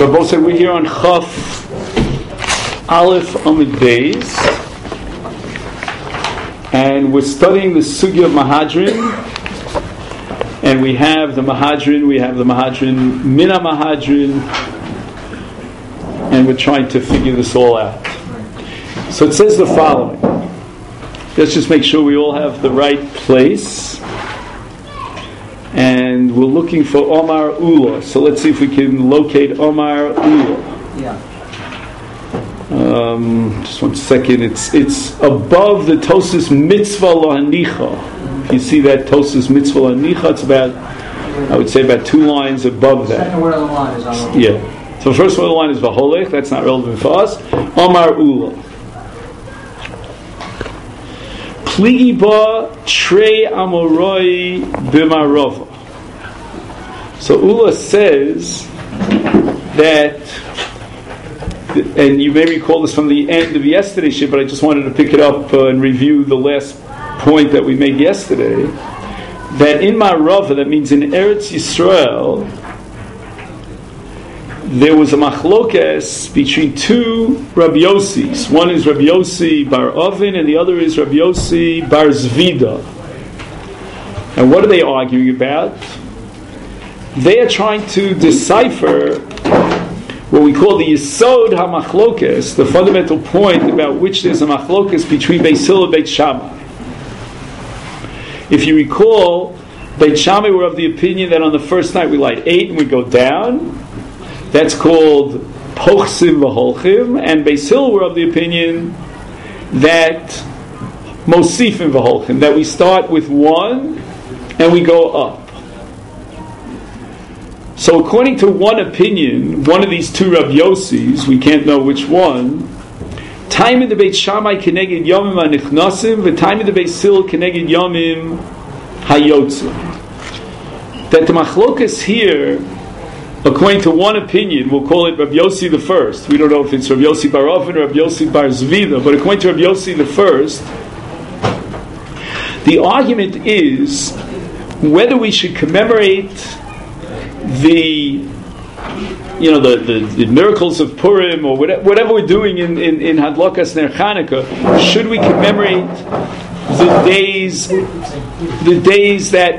So both said we're here on Chaf Aleph Amud Beis, and we're studying the Sugya of Mahadrin, and we have the Mahadrin Mina Mahadrin, and we're trying to figure this all out. So it says the following. Let's just make sure we all have the right place. And we're looking for Omar Ula. So let's see if we can locate Omar Ula. Yeah. Just 1 second. It's above the Tosas Mitzvah Lahanicha. If you see that Tosas Mitzvah Lahanicha, it's about, I would say, about 2 lines above that. Second word on the line is on. Yeah. So the first word on the line is Vaholech. That's not relevant for us. Omar Ula. Pligiba Trei Amoroi Bimarova. So Ula says that, and you may recall this from the end of yesterday's shit, but I just wanted to pick it up and review the last point that we made yesterday, that in Marova, that means in Eretz Yisrael, there was a machlokes between 2 Rabbi Yossis. One is Rabbi Yossi bar Ovin, and the other is Rabbi Yossi bar Zvida. And what are they arguing about? They are trying to decipher what we call the Yesod HaMachlokes, the fundamental point about which there's a machlokes between Beis Hillel and Beit Shammai. If you recall, Beit Shammai were of the opinion that on the first night we light 8 and we go down. That's called Pochsim V'Holchim, and Beis Hillel were of the opinion that Mosifim V'Holchim, that we start with 1 and we go up. So according to one opinion, one of these 2 Rabbi Yossis, we can't know which one, time in the Beit Shammai keneged Yomim HaNichnasim, v'time in the Beis Hillel keneged Yomim HaYotzim. That the machlokas here, according to one opinion, we'll call it Rabbi Yossi the first. We don't know if it's Rabbi Yossi bar Ofen or Rabbi Yossi bar Zvida, but according to Rabbi Yossi the first, the argument is whether we should commemorate the miracles of Purim or whatever we're doing in Hadlakas Ner Chanukah. Should we commemorate the days that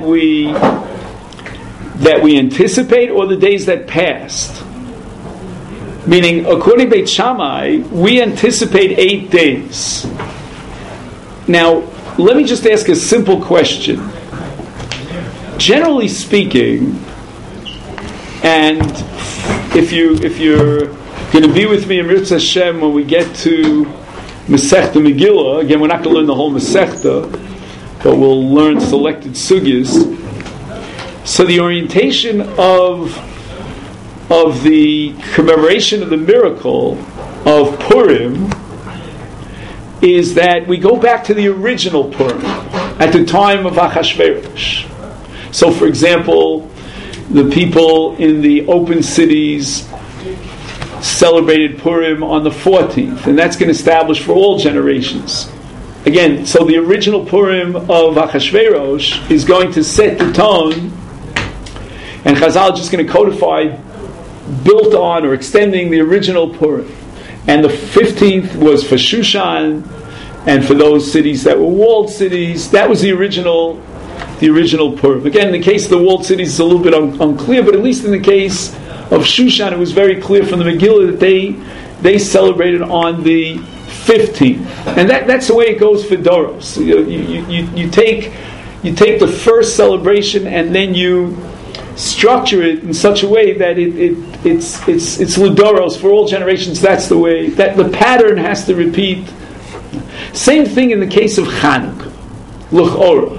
we anticipate, or the days that passed? Meaning, according to Beit Shammai, we anticipate 8 days. Now, let me just ask a simple question. Generally speaking, and if you're going to be with me in Mirz Hashem when we get to Masechta Megillah, again, we're not going to learn the whole Masechta, but we'll learn selected sugyas. So the orientation of the commemoration of the miracle of Purim is that we go back to the original Purim at the time of Achashverosh. So, for example, the people in the open cities celebrated Purim on the 14th, and that's going to establish for all generations. Again, so the original Purim of Achashverosh is going to set the tone, and Chazal is just going to codify, built on or extending the original Purim. And the 15th was for Shushan, and for those cities that were walled cities, that was the original Purim. Again, in the case of the walled cities, it's a little bit unclear, but at least in the case of Shushan, it was very clear from the Megillah that they celebrated on the 15th, and that's the way it goes for Doros. You take the first celebration and then you structure it in such a way that it's Ludoros for all generations. That's the way that the pattern has to repeat. Same thing in the case of Chanukah, L'chora.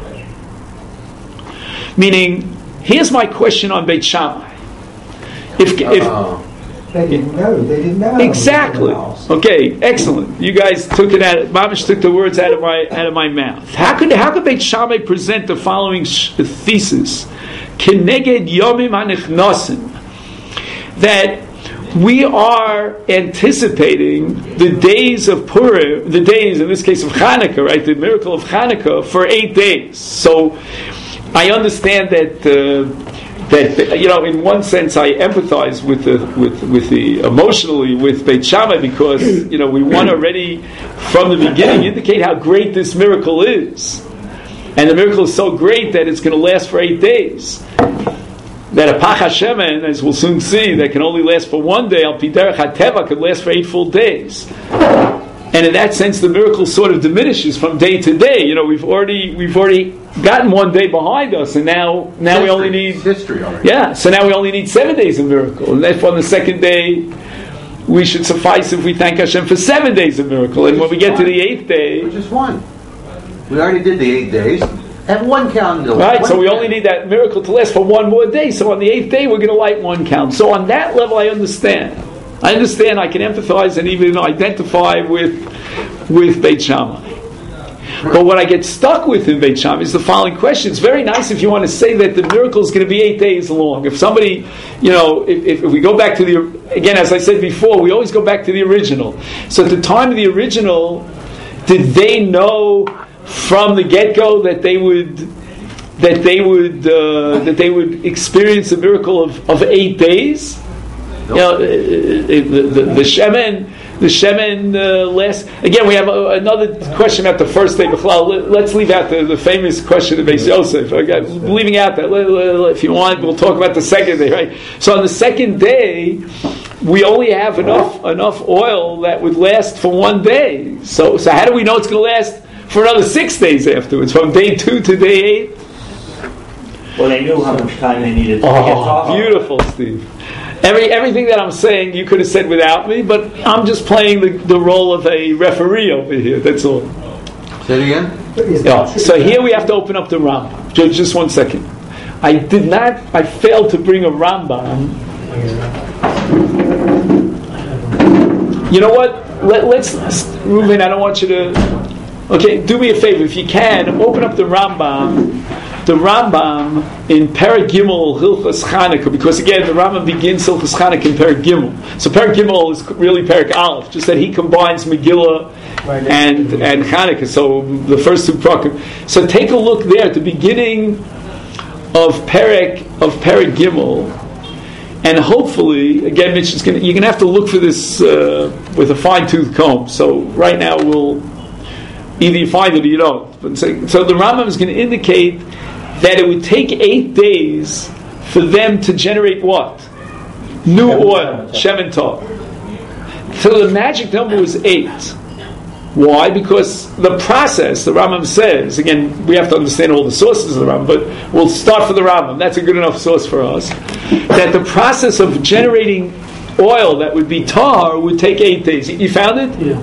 Meaning, here's my question on Beit Shammai. If They didn't know. Exactly. Okay, excellent. You guys took it out. Mamish took the words out of my mouth. How could Beit Shammai present the following thesis? Keneged Yomim HaNichnasim, that we are anticipating the days of Purim, the days, in this case of Chanukah, right, the miracle of Chanukah, for 8 days. So I understand that that in one sense I empathize with the emotionally with Beit Shammai, because we want to already from the beginning indicate how great this miracle is, and the miracle is so great that it's going to last for 8 days. That a Pach HaShemen, as we'll soon see, that can only last for 1 day, Al Pi Derech HaTeva, could last for 8 full days. And in that sense, the miracle sort of diminishes from day to day. We've already gotten 1 day behind us, and now we only need history already. Yeah, so now we only need 7 days of miracle, and therefore on the second day we should suffice if we thank Hashem for 7 days of miracle. And when we get to the 8th day, which is 1, we already did the 8 days. Have 1 calendar. Right, so we only need that miracle to last for 1 more day. So on the 8th day, we're going to light 1 count. So on that level, I understand. I can empathize and even identify with Beit Shammai. But what I get stuck with in Beit Shammai is the following question. It's very nice if you want to say that the miracle is going to be 8 days long. If somebody, if we go back to again, as I said before, we always go back to the original. So at the time of the original, did they know from the get-go that they would experience a miracle of 8 days? Nope. The shemen last. Again, we have another question about the first day. Let's leave out the famous question of Beis Yosef. Leaving out that, if you want, we'll talk about the second day. Right. So on the second day, we only have enough oil that would last for 1 day. So how do we know it's going to last for another 6 days afterwards, from day 2 to day 8? Well, they knew how much time they needed to get off. Beautiful, Steve. Everything that I'm saying you could have said without me, but I'm just playing the role of a referee over here, that's all. Say it again? Yeah. So here we have to open up the Rambam. Just 1 second. I failed to bring a Rambam. You know what? Let's Reuven, I don't want you to... Okay, do me a favor, if you can, open up the Rambam in Perek Gimel Hilchos Chanukah, because again the Rambam begins Hilchos Chanukah in Perek Gimel. So Perek Gimel is really Perek Aleph, just that he combines Megillah and Chanukah. So the first 2 prakim. So take a look there at the beginning of Perek Gimel, and hopefully, again, Mitch, you're going to have to look for this with a fine-tooth comb. So right now either you find it or you don't. So the Rambam is going to indicate that it would take 8 days for them to generate what? New oil, Shemen Tar. So the magic number was 8. Why? Because the process, the Rambam says, again, we have to understand all the sources of the Rambam, but we'll start for the Rambam. That's a good enough source for us. That the process of generating oil that would be tar would take 8 days. You found it? Yeah.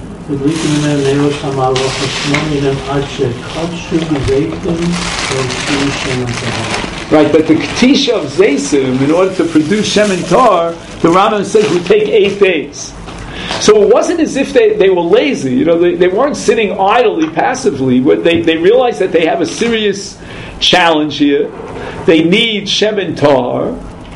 Right, but the Ketisha of Zaysim, in order to produce Shemen Tar, the Rambam says would take 8 days. So it wasn't as if they were lazy. They weren't sitting idly, passively. They realized that they have a serious challenge here. They need Shemen Tar.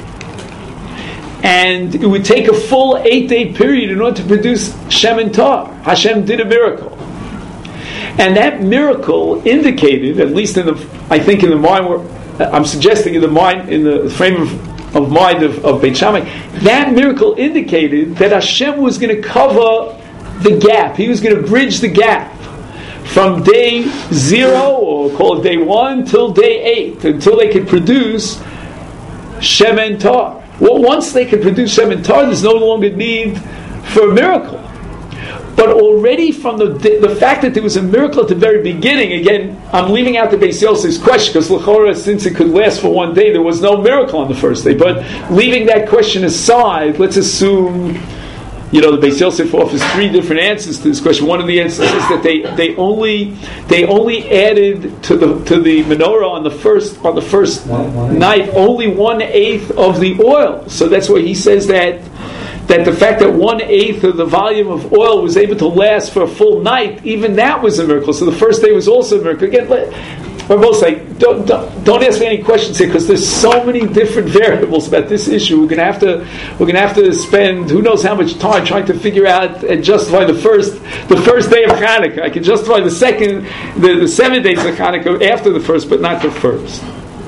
And it would take a full 8-day period in order to produce Shemen Tar. Hashem did a miracle. And that miracle indicated, at least in the mind, I'm suggesting in the frame of mind of Beit Shammai, that miracle indicated that Hashem was going to cover the gap. He was going to bridge the gap from day 0, or call it day 1, till day 8, until they could produce Shemen Tar. Well, once they could produce Shemen Tar, there's no longer need for a miracle. But already from the fact that there was a miracle at the very beginning, again, I'm leaving out the Beis Yosef's question, because l'chora, since it could last for 1 day, there was no miracle on the first day. But leaving that question aside, let's assume, the Beis Yosef offers 3 different answers to this question. One of the answers is that they only added to the menorah on the first night only 1/8 of the oil. So that's why he says that the fact that 1/8 of the volume of oil was able to last for a full night, even that was a miracle. So the first day was also a miracle. Again, we're both saying, don't ask me any questions here, because there's so many different variables about this issue. We're going to have to spend who knows how much time trying to figure out and justify the first day of Hanukkah. I can justify the 7 days of Hanukkah after the first, but not the first.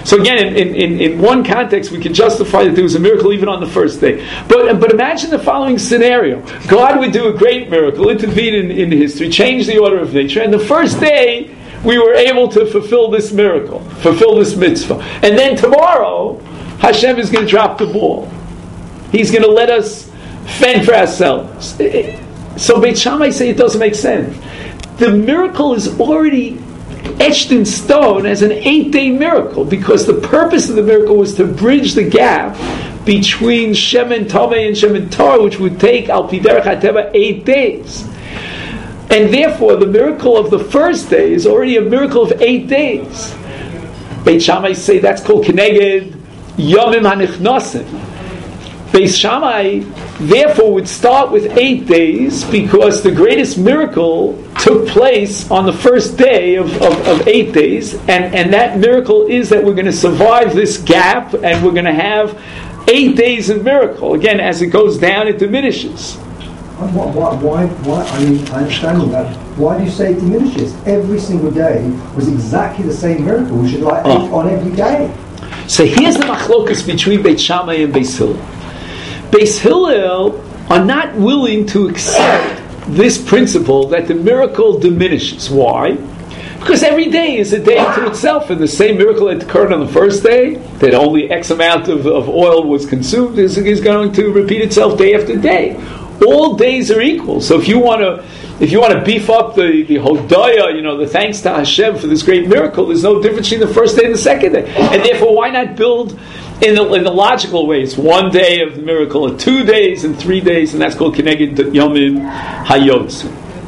So again, in one context, we can justify that there was a miracle even on the first day. But imagine the following scenario. God would do a great miracle, intervene in history, change the order of nature, and the first day we were able to fulfill this miracle, fulfill this mitzvah. And then tomorrow, Hashem is going to drop the ball. He's going to let us fend for ourselves. So Beit Shammai say it doesn't make sense. The miracle is already etched in stone as an 8-day miracle, because the purpose of the miracle was to bridge the gap between Shemen Tomei and Shemen Torah, which would take Al Pi Derech HaTeva 8 days. And therefore the miracle of the first day is already a miracle of 8 days. Beit Shammai say that's called Keneged Yomim HaNichnosim. Beit Shammai therefore would start with 8 days, because the greatest miracle took place on the first day of 8 days, and that miracle is that we're going to survive this gap, and we're going to have 8 days of miracle. Again, as it goes down, it diminishes. Why? I mean, I understand all that. Why do you say it diminishes? Every single day was exactly the same miracle. We should like 8 on every day. So here's the machlokus between Beit Shammai and Beis Hillel. Beis Hillel are not willing to accept this principle that the miracle diminishes. Why? Because every day is a day unto itself, and the same miracle that occurred on the first day, that only X amount of oil was consumed, is going to repeat itself day after day. All days are equal. So if you want to beef up the hodaya, the thanks to Hashem for this great miracle, there's no difference between the first day and the second day. And therefore, why not build in the logical ways? 1 day of the miracle, or 2 days and 3 days, and that's called Keneged Yomim Hayotz.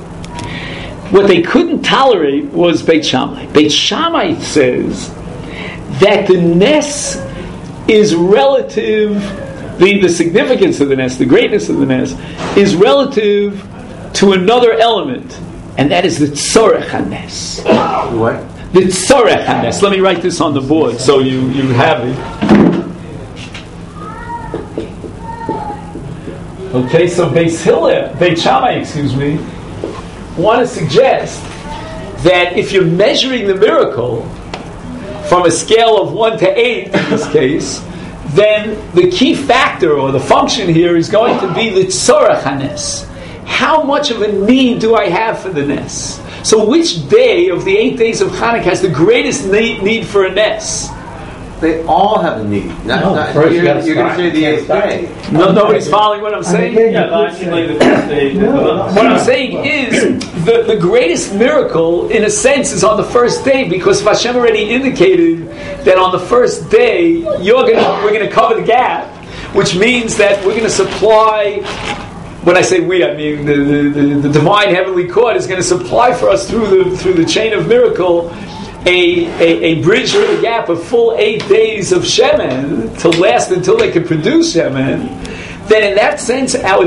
What they couldn't tolerate was Beit Shammai. Beit Shammai says that the Nes is relative, the significance of the Nes, the greatness of the Nes, is relative to another element, and that is the Tzorech HaNes. What? The Tzorech HaNes. Let me write this on the board so you have it. Okay, so Beit Shammai, want to suggest that if you're measuring the miracle from a scale of 1 to 8 in this case, then the key factor or the function here is going to be the Tzorech HaNes. How much of a need do I have for the Nes? So which day of the 8 days of Chanukah has the greatest need for a Nes? They all have a need. You're going to say the 8th day. Nobody's following what I'm saying? What I'm saying is the greatest miracle, in a sense, is on the first day, because Hashem already indicated that on the first day we're going to cover the gap, which means that we're going to supply. When I say we, I mean the divine heavenly court is going to supply for us through the chain of miracle a bridge or a gap of full 8 days of shemen to last until they can produce shemen. Then in that sense, our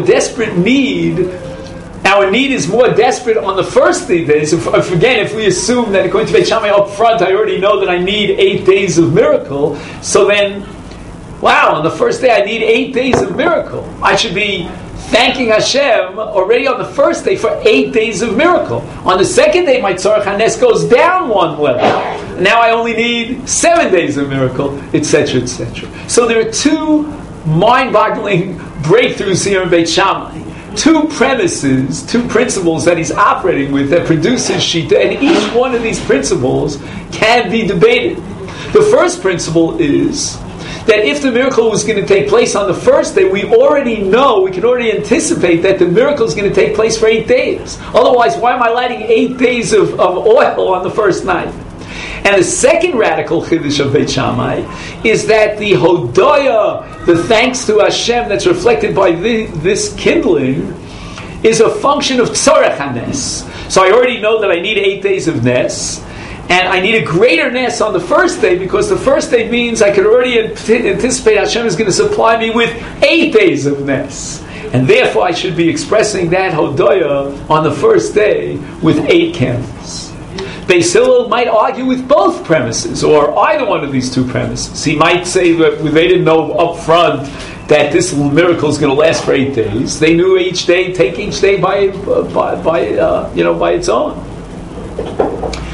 need is more desperate on the first 3 days. If we assume that according to Beit Shammai up front, I already know that I need 8 days of miracle, so then, wow, on the first day I need 8 days of miracle. I should be thanking Hashem already on the first day for 8 days of miracle. On the second day, my Tzorech HaNes goes down 1 level. Now I only need 7 days of miracle, etc., etc. So there are 2 mind-boggling breakthroughs here in Beit Shammai. 2 premises, 2 principles that he's operating with that produces Shita, and each one of these principles can be debated. The first principle is that if the miracle was going to take place on the first day, we can already anticipate that the miracle is going to take place for 8 days. Otherwise, why am I lighting 8 days of oil on the first night? And the second radical chiddush of Beit Shammai is that the hodaya, the thanks to Hashem that's reflected by this kindling, is a function of tzorech hanes. So I already know that I need 8 days of nes, and I need a greater nes on the first day, because the first day means I can already anticipate Hashem is going to supply me with 8 days of nes. And therefore I should be expressing that hodaya on the first day with 8 candles. Beis Hillel might argue with both premises, or either one of these 2 premises. He might say that they didn't know up front that this miracle is going to last for 8 days. They knew take each day by its own.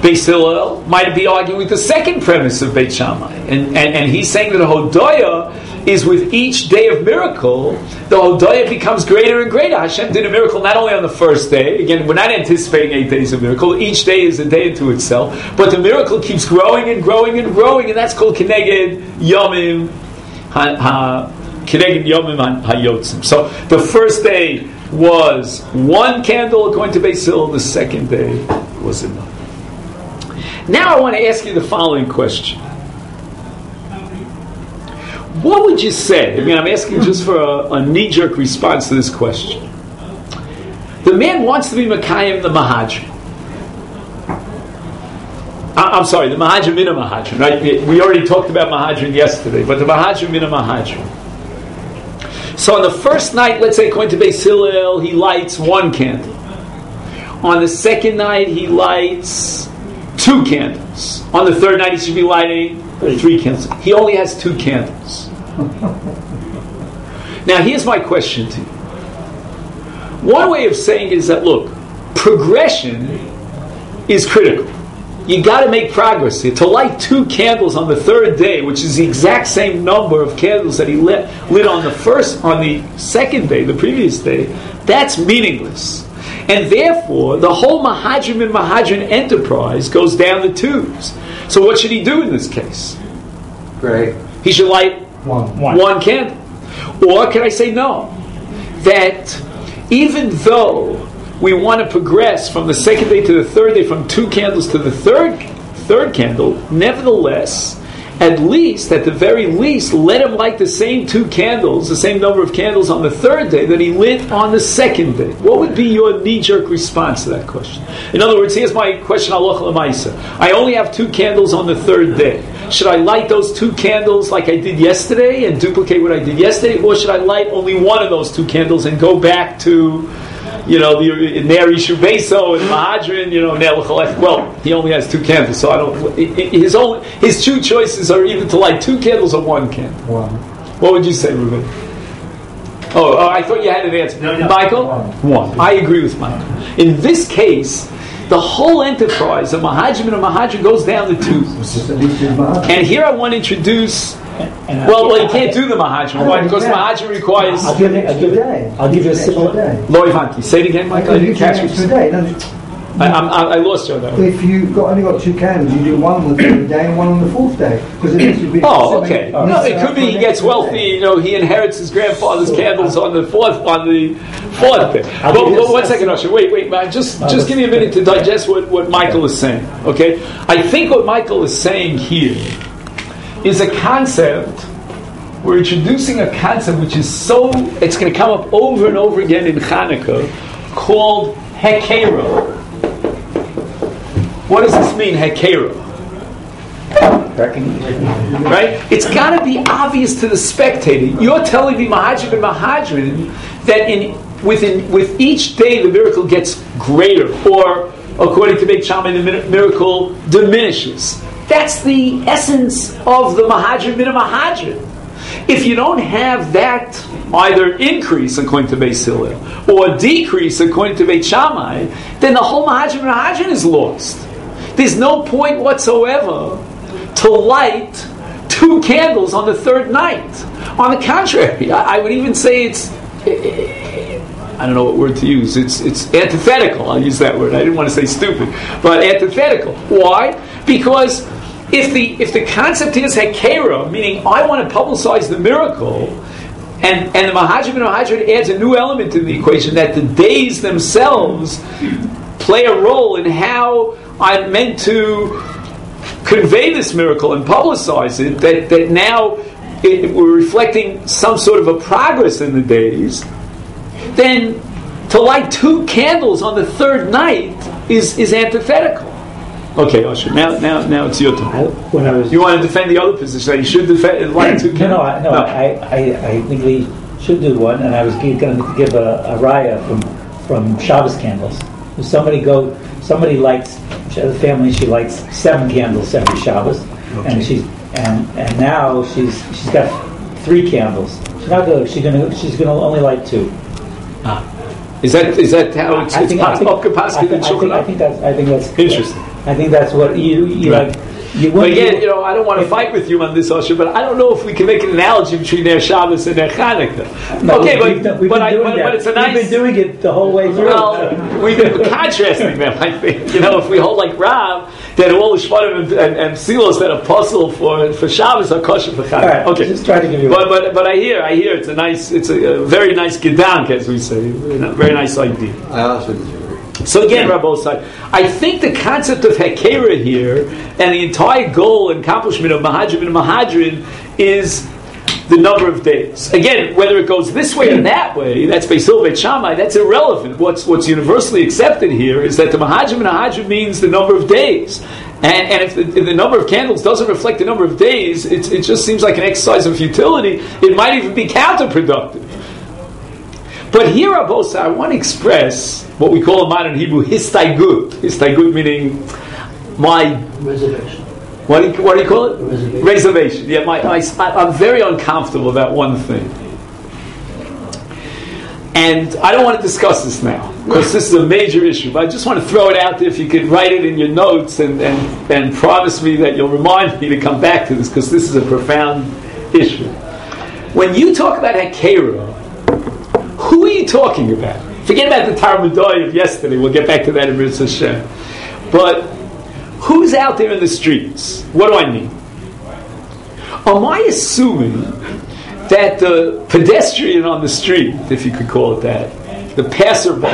Beis Hillel might be arguing with the second premise of Beit Shammai, and he's saying that the Hodaya is with each day of miracle, the Hodaya becomes greater and greater. Hashem did a miracle not only on the first day. Again, we're not anticipating 8 days of miracle. Each day is a day unto itself, but the miracle keeps growing and growing and growing, and that's called Keneged Yomim Keneged Yomim HaYotzim. So the first day was 1 candle according to Beis Hillel. The second day was enough. Now I want to ask you the following question. What would you say? I mean, I'm asking just for a knee-jerk response to this question. The man wants to be Mekayim the Mahadrim. I'm sorry, the Mahadrim in a Mahadrim. Right? We already talked about Mahadrim yesterday, but the Mahadrim in a Mahadrim. So on the first night, let's say according to Beis Hillel, he lights 1 candle. On the second night, he lights 2 candles. On the third night, he should be lighting 3 candles. He only has 2 candles. Now, here's my question to you. One way of saying it is that, look, progression is critical. You got to make progress here. To light 2 candles on the third day, which is the exact same number of candles that he lit on the second day, the previous day, that's meaningless. And therefore, the whole Mahadrim and Mahadrim enterprise goes down the tubes. So what should he do in this case? Great. He should light 1 candle. Or can I say no? That even though we want to progress from the second day to the third day, from 2 candles to the third candle, nevertheless, at the very least, let him light the same 2 candles, the same number of candles on the third day that he lit on the second day. What would be your knee-jerk response to that question? In other words, here's my question, halacha l'maisa. I only have 2 candles on the third day. Should I light those 2 candles like I did yesterday and duplicate what I did yesterday, or should I light only 1 of those 2 candles and go back to, the Ner Yishuv Beso and Mahadrin, Ner L'Chalech? Well, he only has 2 candles, so I don't. His 2 choices are either to light 2 candles or 1 candle. 1. What would you say, Ruben? Oh, I thought you had an answer. No. Michael? 1. I agree with Michael. In this case, the whole enterprise of Mahadrim and Mahadrim goes down the tubes. And here I want to introduce. Well, you can't do the Mahadrim. Why? Because Mahadrim requires. I'll give you a similar. Lo Ivanti. Say it again, Michael. I didn't catch what I lost you on that one. If you've only got 2 candles, you do 1 on the 3rd day and 1 on the 4th day. Okay. No, it could be he gets wealthy. He inherits his grandfather's candles on the 4th day. But 1 second, Usher. Wait, man. Just give me a minute to digest what Michael is saying. Okay. I think what Michael is saying here is a concept. We're introducing a concept which is it's going to come up over and over again in Hanukkah, called Hekera. What does this mean, Hekera? Right? It's got to be obvious to the spectator. You're telling me, Mahadrim and Mahadrim, that with each day the miracle gets greater, or according to Beit Shammai, the miracle diminishes. That's the essence of the Mahadrim and Mahadrim. If you don't have that either increase according to Beis Hillel or decrease according to Beit Shammai, then the whole Mahadrim and Mahadrim is lost. There's no point whatsoever to light 2 candles on the 3rd night. On the contrary, I would even say it's, I don't know what word to use, it's antithetical. I'll use that word. I didn't want to say stupid, but antithetical. Why? Because if the concept is Hekera, meaning I want to publicize the miracle, and the Mahadrim and Mahadrim adds a new element to the equation, that the days themselves play a role in how I'm meant to convey this miracle and publicize it, that now we're reflecting some sort of a progress in the days, then to light 2 candles on the 3rd night is antithetical. Okay, Usher, now it's your turn. You want to defend the other position, that you should light 2 candles? No. I think we should do 1, and I was going to give a raya from Shabbos candles. If somebody lights, the family, she lights 7 candles every Shabbos, okay. and now she's got 3 candles. She's gonna only light 2. Is that how it's possible? I think that's interesting. I think that's what you right. But again, I don't want to fight with you on this, Osher, but I don't know if we can make an analogy between their Shabbos and their Chanukah. No, but it's a nice... We've been doing it the whole way through. Well, we've been contrasting them, I think. If we hold like Rav, that all the Shvarim and Silos that are puzzle for Shabbos are kosher for Chanukah. All right, okay. Just try to give you but I hear it's a very nice gedank, as we say. Very nice idea. I also disagree. So again, Rabbi Osai, I think the concept of Hekera here and the entire goal and accomplishment of Mahadrim and Mahadrin is the number of days. Again, whether it goes this way or that way, that's Beis Hillel Beit Shammai, that's irrelevant. What's universally accepted here is that the Mahadrim and Mahadrin means the number of days. And if the number of candles doesn't reflect the number of days, it just seems like an exercise of futility. It might even be counterproductive. But here, Abosai, I want to express what we call in modern Hebrew histaigut. Histaigut meaning my reservation. What do you call it? Reservation. Yeah, I'm very uncomfortable about one thing, and I don't want to discuss this now because this is a major issue. But I just want to throw it out there. If you could write it in your notes and promise me that you'll remind me to come back to this because this is a profound issue. When you talk about Hekera, who are you talking about? Forget about the Talmudai of yesterday. We'll get back to that in Mitzvah Hashem. But who's out there in the streets? What do I mean? Am I assuming that the pedestrian on the street, if you could call it that, the passerby,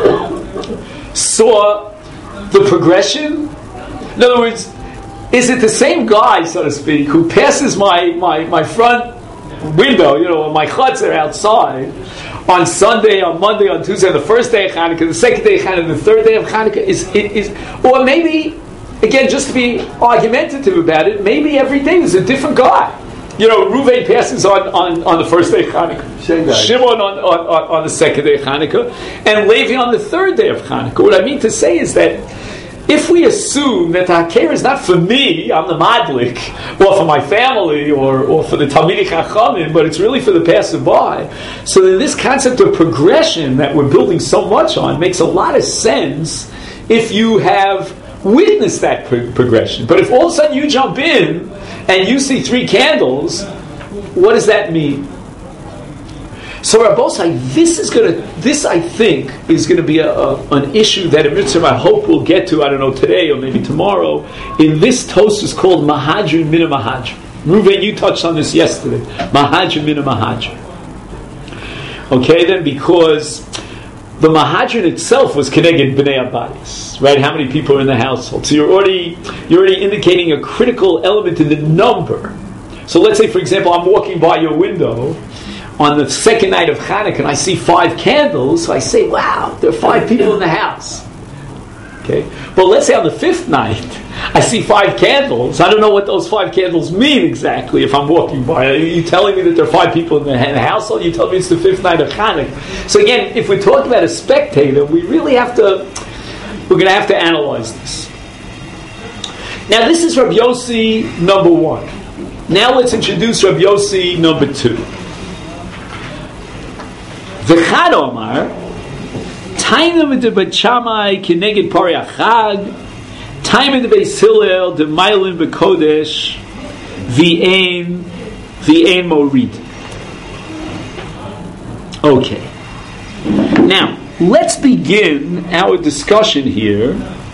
saw the progression? In other words, is it the same guy, so to speak, who passes my front window, my chutzner outside, on Sunday, on Monday, on Tuesday, on the first day of Hanukkah, the second day of Hanukkah, the third day of Hanukkah is, or maybe, again, just to be argumentative about it, maybe every day is a different guy. Reuven passes on the first day of Hanukkah, Shimon on the second day of Hanukkah, and Levi on the third day of Hanukkah. What I mean to say is that if we assume that the Hakera is not for me, I'm the Madlik, or for my family, or for the Talmidei Chachamim, but it's really for the passerby, so then this concept of progression that we're building so much on makes a lot of sense if you have witnessed that progression. But if all of a sudden you jump in and you see 3 candles, what does that mean? So Rabbosai, this I think is going to be an issue that in Mitzvah I hope we'll get to, I don't know, today or maybe tomorrow, in this Tosfos called Mahadrin Mina Mahadrin. Reuven, you touched on this yesterday. Mahadrin Mina Mahadrin. Okay, then, because the Mahadrin itself was Keneged Bnei Abayis, right? How many people are in the household? So you're already indicating a critical element in the number. So let's say, for example, I'm walking by your window on the second night of Hanukkah and I see 5 candles, so I say, wow, there are 5 people in the house. Okay? But let's say on the 5th night, I see 5 candles. I don't know what those 5 candles mean exactly if I'm walking by. Are you telling me that there are 5 people in the household? You tell me it's the 5th night of Hanukkah. So again, if we're talking about a spectator, we're going to have to analyze this. Now this is Rabbi Yossi number 1. Now let's introduce Rabbi Yossi number 2. V'chad Omar, Tainam de Beit Shammai keneged Pari Achag, Tainam de Beis Hillel de Mailin beKodesh, V'ein Morid. Okay. Now, let's begin our discussion here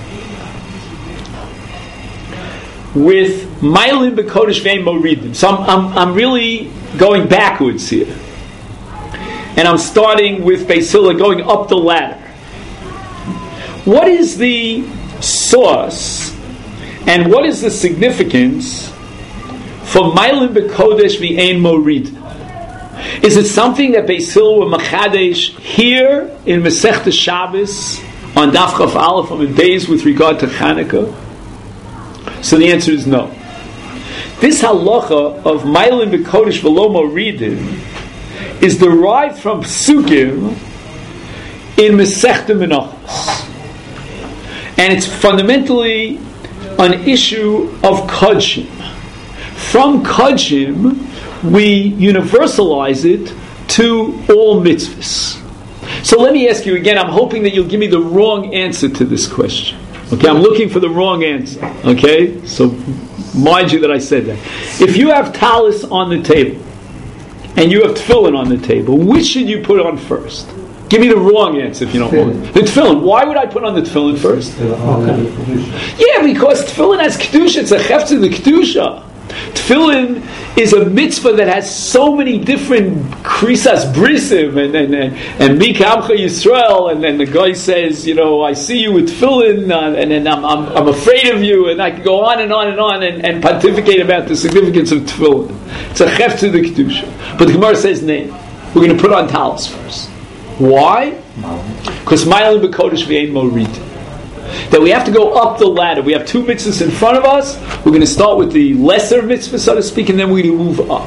with Mailin beKodesh V'ein Morid. So I'm really going backwards here. And I'm starting with Beis Hillel, going up the ladder. What is the source and what is the significance for Mailin beKodesh V'ein Morid? Is it something that Beis Hillel were Machadesh here in Masechta Shabbos on Daf Chaf Aleph on the days with regard to Chanukah? So the answer is no. This halacha of Mailin beKodesh V'lo Moridin is derived from Psukim in Masechta Menachos. And it's fundamentally an issue of Kodshim. From Kodshim, we universalize it to all mitzvahs. So let me ask you again, I'm hoping that you'll give me the wrong answer to this question. Okay, I'm looking for the wrong answer. Okay, so mind you that I said that. If you have talis on the table and you have tefillin on the table, which should you put on first? Give me the wrong answer if you don't want. The tefillin. Why would I put on the tefillin first? Yeah, because tefillin has kedusha. It's a chefetz of the kedusha. Tefillin is a mitzvah that has so many different krisas brisim and mikamcha Yisrael, and then the guy says, I see you with tefillin, and then I'm afraid of you, and I can go on and on and on and pontificate about the significance of tefillin. It's a chefetz of the kedusha. But the Gemara says, no, we're going to put on talis first. Why? Because ma'alim b'kodesh v'ein morid. That we have to go up the ladder. We have two mitzvahs in front of us. We're going to start with the lesser mitzvah, so to speak, and then we're going to move up.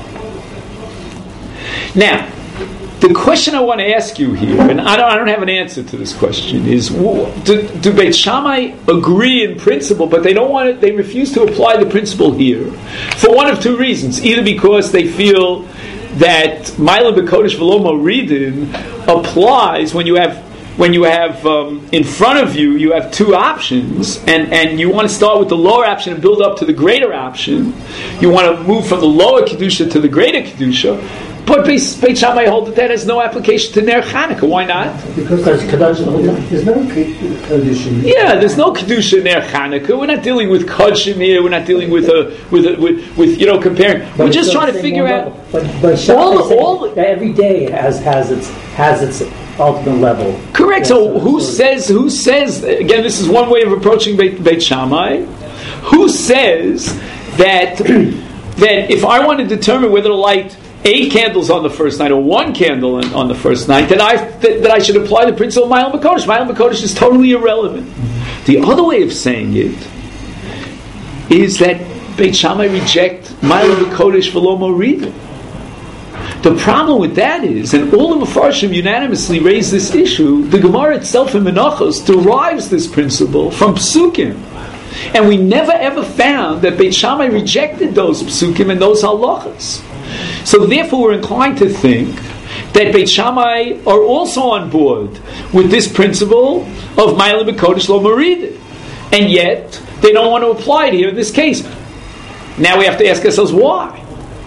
Now, the question I want to ask you here, and I don't have an answer to this question, is do Beit Shammai agree in principle, but they refuse to apply the principle here for one of two reasons. Either because they feel that Ma'alim b'kodesh v'lo moridin applies when you have in front of you, you have two options, and you want to start with the lower option and build up to the greater option. You want to move from the lower kedusha to the greater kedusha. But Beit Shammai hold that has no application to Ner Chanukah. Why not? Because there's no kedusha. Yeah, there's no kedusha in Ner Chanukah. We're not dealing with kodshim here. We're not dealing with comparing. We're just trying to figure out. But all every day has its ultimate level. Correct. So who says? Again, this is one way of approaching Beit Shammai. Who says that if I want to determine whether to light 8 candles on the first night or 1 candle on the first night, that I should apply the principle of Ma'alim b'kodesh? Ma'alim b'kodesh is totally irrelevant. The other way of saying it is that Beit Shammai reject Ma'alim b'kodesh v'lo morid. The problem with that is, and all the Mefarshim unanimously raise this issue, the Gemara itself in Menachos derives this principle from Psukim. And we never ever found that Beit Shammai rejected those Psukim and those halachas. So therefore we're inclined to think that Beit Shammai are also on board with this principle of Ma'alim b'kodesh lo morid. And yet, they don't want to apply it here in this case. Now we have to ask ourselves why.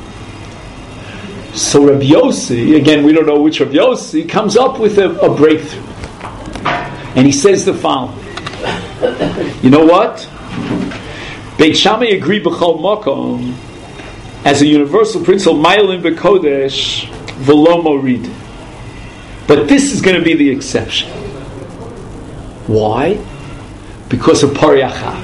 So Rabbi Yossi, again we don't know which Rabbi Yossi, comes up with a breakthrough. And he says the following. You know what? Beit Shammai agree b'chol makom as a universal principle, Ma'alim b'kodesh v'lo morid. But this is going to be the exception. Why? Because of Parei HaChag.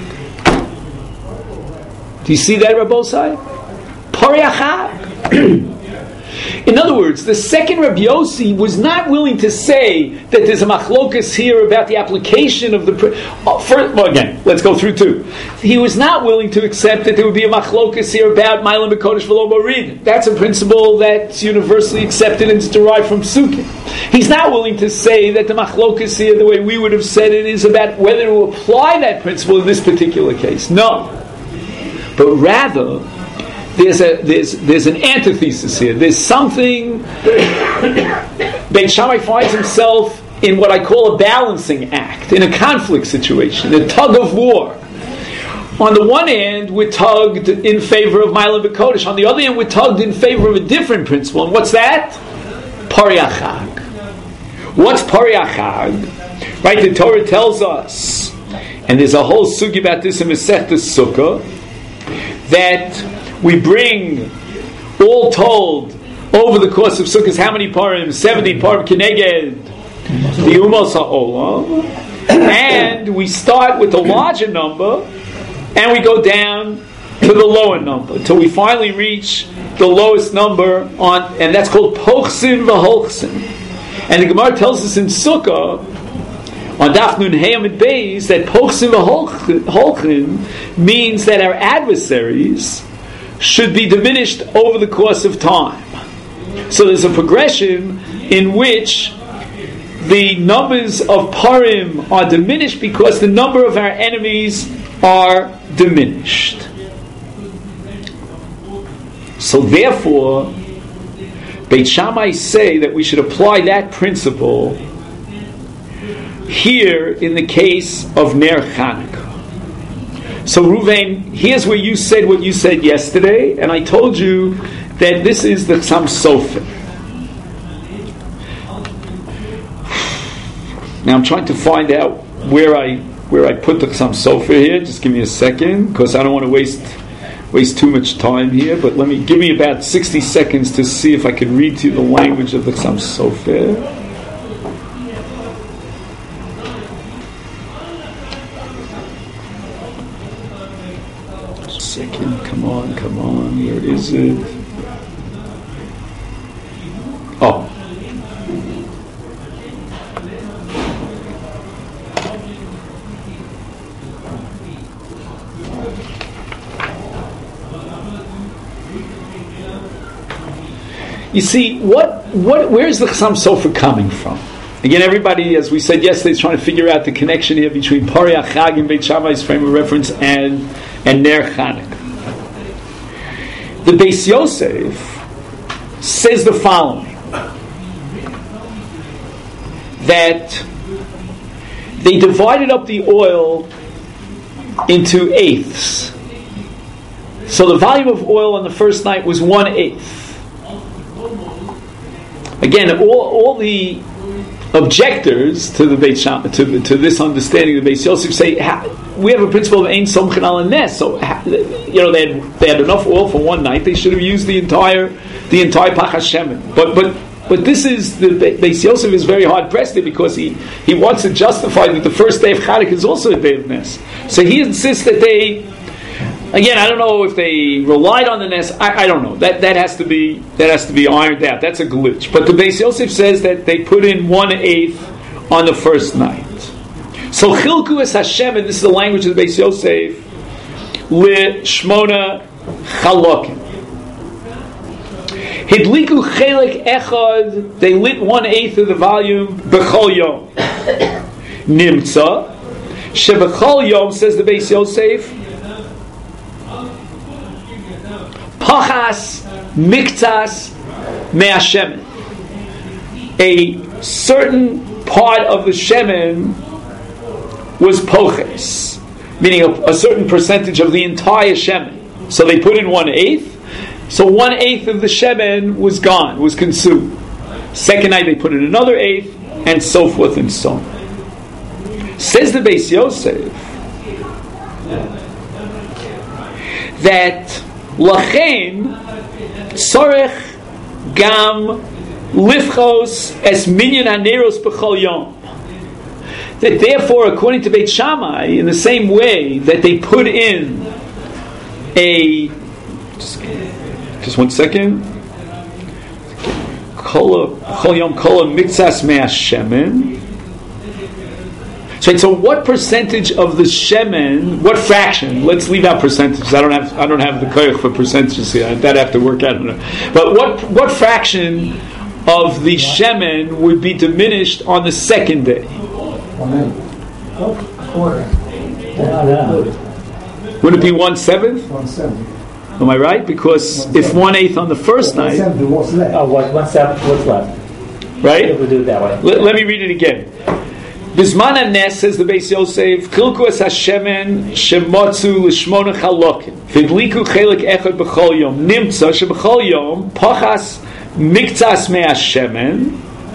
Do you see that, Rabbosai? Parei HaChag. In other words, the second Rabbi Yossi was not willing to say that there's a machlokas here about the application of the... again, let's go through two. He was not willing to accept that there would be a machlokas here about Ma'alim b'kodesh v'lo morid. That's a principle that's universally accepted and is derived from Psukim. He's not willing to say that the machlokas here, the way we would have said it, is about whether to apply that principle in this particular case. No. But rather... There's an antithesis here. There's something. Beit Shammai finds himself in what I call a balancing act, in a conflict situation, a tug of war. On the one hand, we're tugged in favor of Ma'alim b'kodesh. On the other hand, we're tugged in favor of a different principle. And what's that? Parei HaChag. What's Parei HaChag? Right, the Torah tells us, and there's a whole sugi about this in Masechtas Sukkah, that we bring, all told, over the course of Sukkot, how many parim? 70 parim keneged the umos ha'olam, and we start with the larger number, and we go down to the lower number until we finally reach the lowest number and that's called pochsin v'holchsin. And the Gemara tells us in Sukkah on Daf Nun Hey Amid Beis that pochsin v'holchsin means that our adversaries should be diminished over the course of time. So there's a progression in which the numbers of parim are diminished because the number of our enemies are diminished. So therefore, Beit Shammai say that we should apply that principle here in the case of Ner Chanukah. So Ruvain, here's where you said what you said yesterday, and I told you that this is the Chassam Sofer. Now I'm trying to find out where I put the Chassam Sofer here. Just give me a second, because I don't want to waste too much time here. But give me about 60 seconds to see if I can read to you the language of the Chassam Sofer. Second, come on, where is it? Oh. You see, where's the Chassam Sofer coming from? Again, everybody, as we said yesterday, is trying to figure out the connection here between Parei HaChag and Beit Shammai's frame of reference and Ner Chanukah. The Beis Yosef says the following, that they divided up the oil into eighths. So the volume of oil on the first night was 1/8. Again, all the objectors to the Beit Shammai, to this understanding of the Beis Yosef say we have a principle of Ein Somchen Al Nes. So they had enough oil for one night. They should have used the entire Pachas Shemen. But this is the Beis Yosef is very hard pressed there, because he wants to justify that the first day of Chanukah is also a day of Nes. So he insists that they. Again, I don't know if they relied on the Nes. I don't know. That has to be ironed out. That's a glitch. But the Beis Yosef says that they put in 1/8 on the first night. So Chilku es Hashem, and this is the language of the Beis Yosef, li Shmona Chalokim. Hidliku Chelek Echad, they lit 1/8 of the volume B'chol Yom. Nimtza Sheb'chol Yom, says the Beis Yosef, Pachas Miktas Me'ashemen. A certain part of the shemen was poches, meaning a certain percentage of the entire shemen. So they put in 1/8. So 1/8 of the shemen was gone, was consumed. Second night they put in another 1/8, and so forth and so on. Says the Beis Yosef that Lachein Tzorech Gam Lifchos Es Minyan Haneros B'chol Yom. That therefore, according to Beit Shammai, in the same way that they put in just 1 second. B'chol Yom Kol Miktsas Me'ashemen. So what percentage of the shemen, what fraction? Let's leave out percentages. I don't have the koyach for percentages here. That I have to work out. But what fraction of the shemen would be diminished on the second day? Quarter. Would it be 1/7? 1/7. Am I right? Because if 1/8 on the first night, what's left? 1/7, what's left? Right? We'll do it that way. Let me read it again. Bizman HaNes, says the Beis Yosef, Chilku es Hashemen shemotzu l'shmona chalokim v'dliku chelik echad b'chol yom nimtza sheb'chol yom pachas miktsas me'ashemen.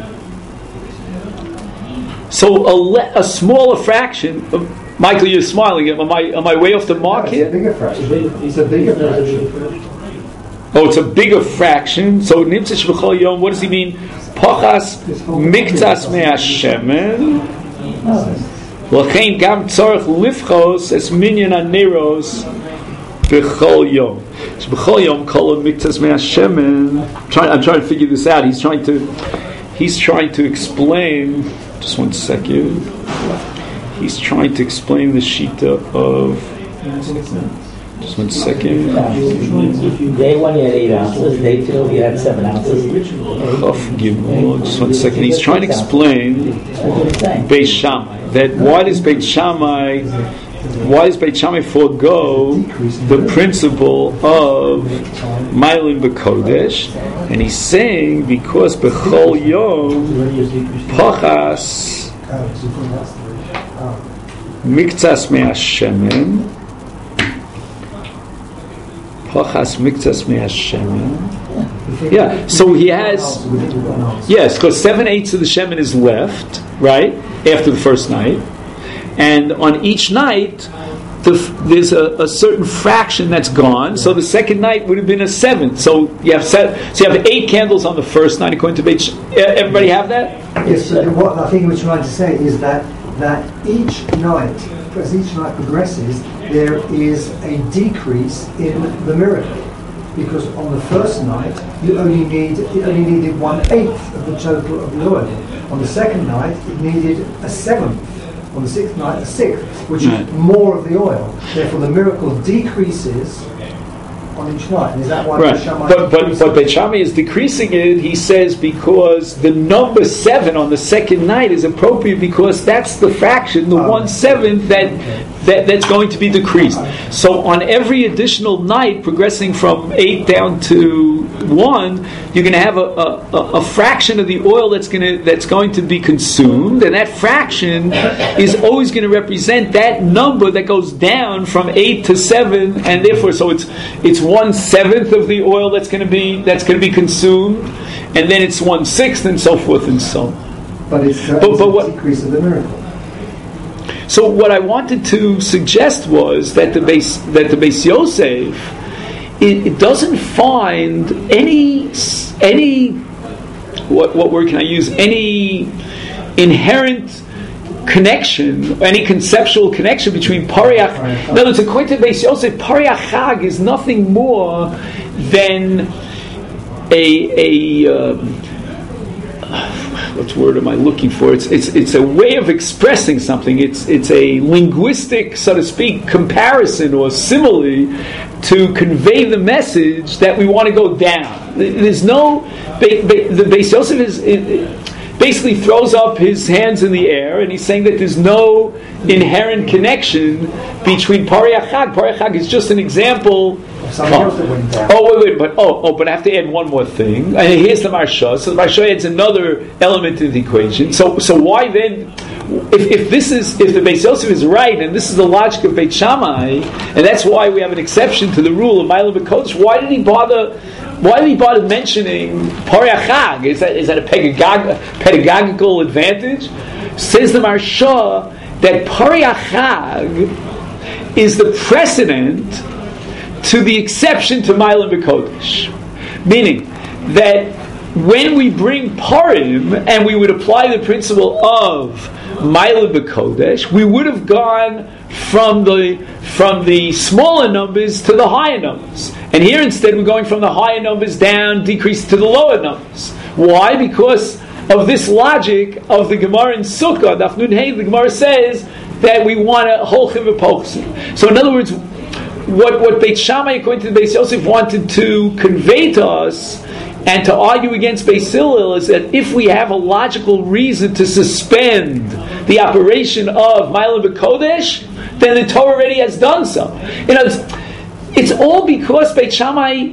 So a smaller fraction. Michael, you're smiling. Am I way off the mark here? It's a bigger fraction. It's a bigger fraction. Oh, it's a bigger fraction. So nimtza sheb'chol yom. What does he mean? Pachas miktsas me'ashemen. L'chein gam tzorech lifchos es minyan haneros b'chol yom. So b'chol yom kol miktas me'ashemen. I'm trying to figure this out. He's trying to explain. Just 1 second. He's trying to explain the shita of. Just 1 second. Day 1 you had 8 ounces. Day 2 you had 7 ounces. Just 1 second. He's trying to explain Beit Shammai, that why does Beit Shammai forego the principle of Mailin B'Kodesh, and he's saying because B'chol Yom Pachas Miktsas Me'ashemen. Pachas miktas me'ashemen. Yeah, so he has. Yes, because 7/8 of the shemen is left, right, after the first night, and on each night there's a certain fraction that's gone. So the second night would have been a 7th. So you have 8 candles on the first night according to Beit. Everybody have that? Yes. So what I think we're trying to say is that each night, as each night progresses, there is a decrease in the miracle, because on the first night it only needed 1/8 of the total of the oil. On the second night it needed a 7th. On the sixth night, a 6th, which is more of the oil. Therefore, the miracle decreases on each night. And is that why Beit Shammai But Beit Shammai is decreasing it, he says, because the number 7 on the second night is appropriate, because that's the fraction, the 1/7 that's going to be decreased. So on every additional night, progressing from 8 down to 1, you're going to have a fraction of the oil that's going to be consumed, and that fraction is always going to represent that number that goes down from 8 to 7, and therefore, so it's 1/7 of the oil that's going to be consumed, and then it's 1/6, and so forth and so on. But it's a decrease of the miracle. So what I wanted to suggest was that the Beis Yosef, it doesn't find any what word can I use? Any inherent connection, any conceptual connection between Pariach. In other words, according to Beis Yosef, Pariach Chag is nothing more than what word am I looking for? It's a way of expressing something. It's a linguistic, so to speak, comparison or simile to convey the message that we want to go down. There's no the Beis Yosef basically throws up his hands in the air, and he's saying that there's no inherent connection between Pariach Chag. Pariach Chag is just an example. But I have to add one more thing. And here's the Marsha. So the Marsha adds another element to the equation. So why then, if the Beis Yosef is right, and this is the logic of Beit Shammai, and that's why we have an exception to the rule of Ma'ila B'Kodesh, why did he bother mentioning Pariach Chag? Is that a pedagogical advantage? Says the Marsha that Pariach Chag is the precedent to the exception to Ma'ila B'Kodesh. Meaning that when we bring Purim and we would apply the principle of Ma'ila B'Kodesh, we would have gone from the smaller numbers to the higher numbers. And here instead we're going from the higher numbers down, decrease to the lower numbers. Why? Because of this logic of the Gemara in Sukkah, Daf Nun Hey, the Gemara says that we want to holchim v'pochsim. So in other words, what Beit Shammai, according to Beis Yosef, wanted to convey to us and to argue against Beis Hillel is that if we have a logical reason to suspend the operation of Ma'ila B'Kodesh, then the Torah already has done so. You know, it's all because Beit Shammai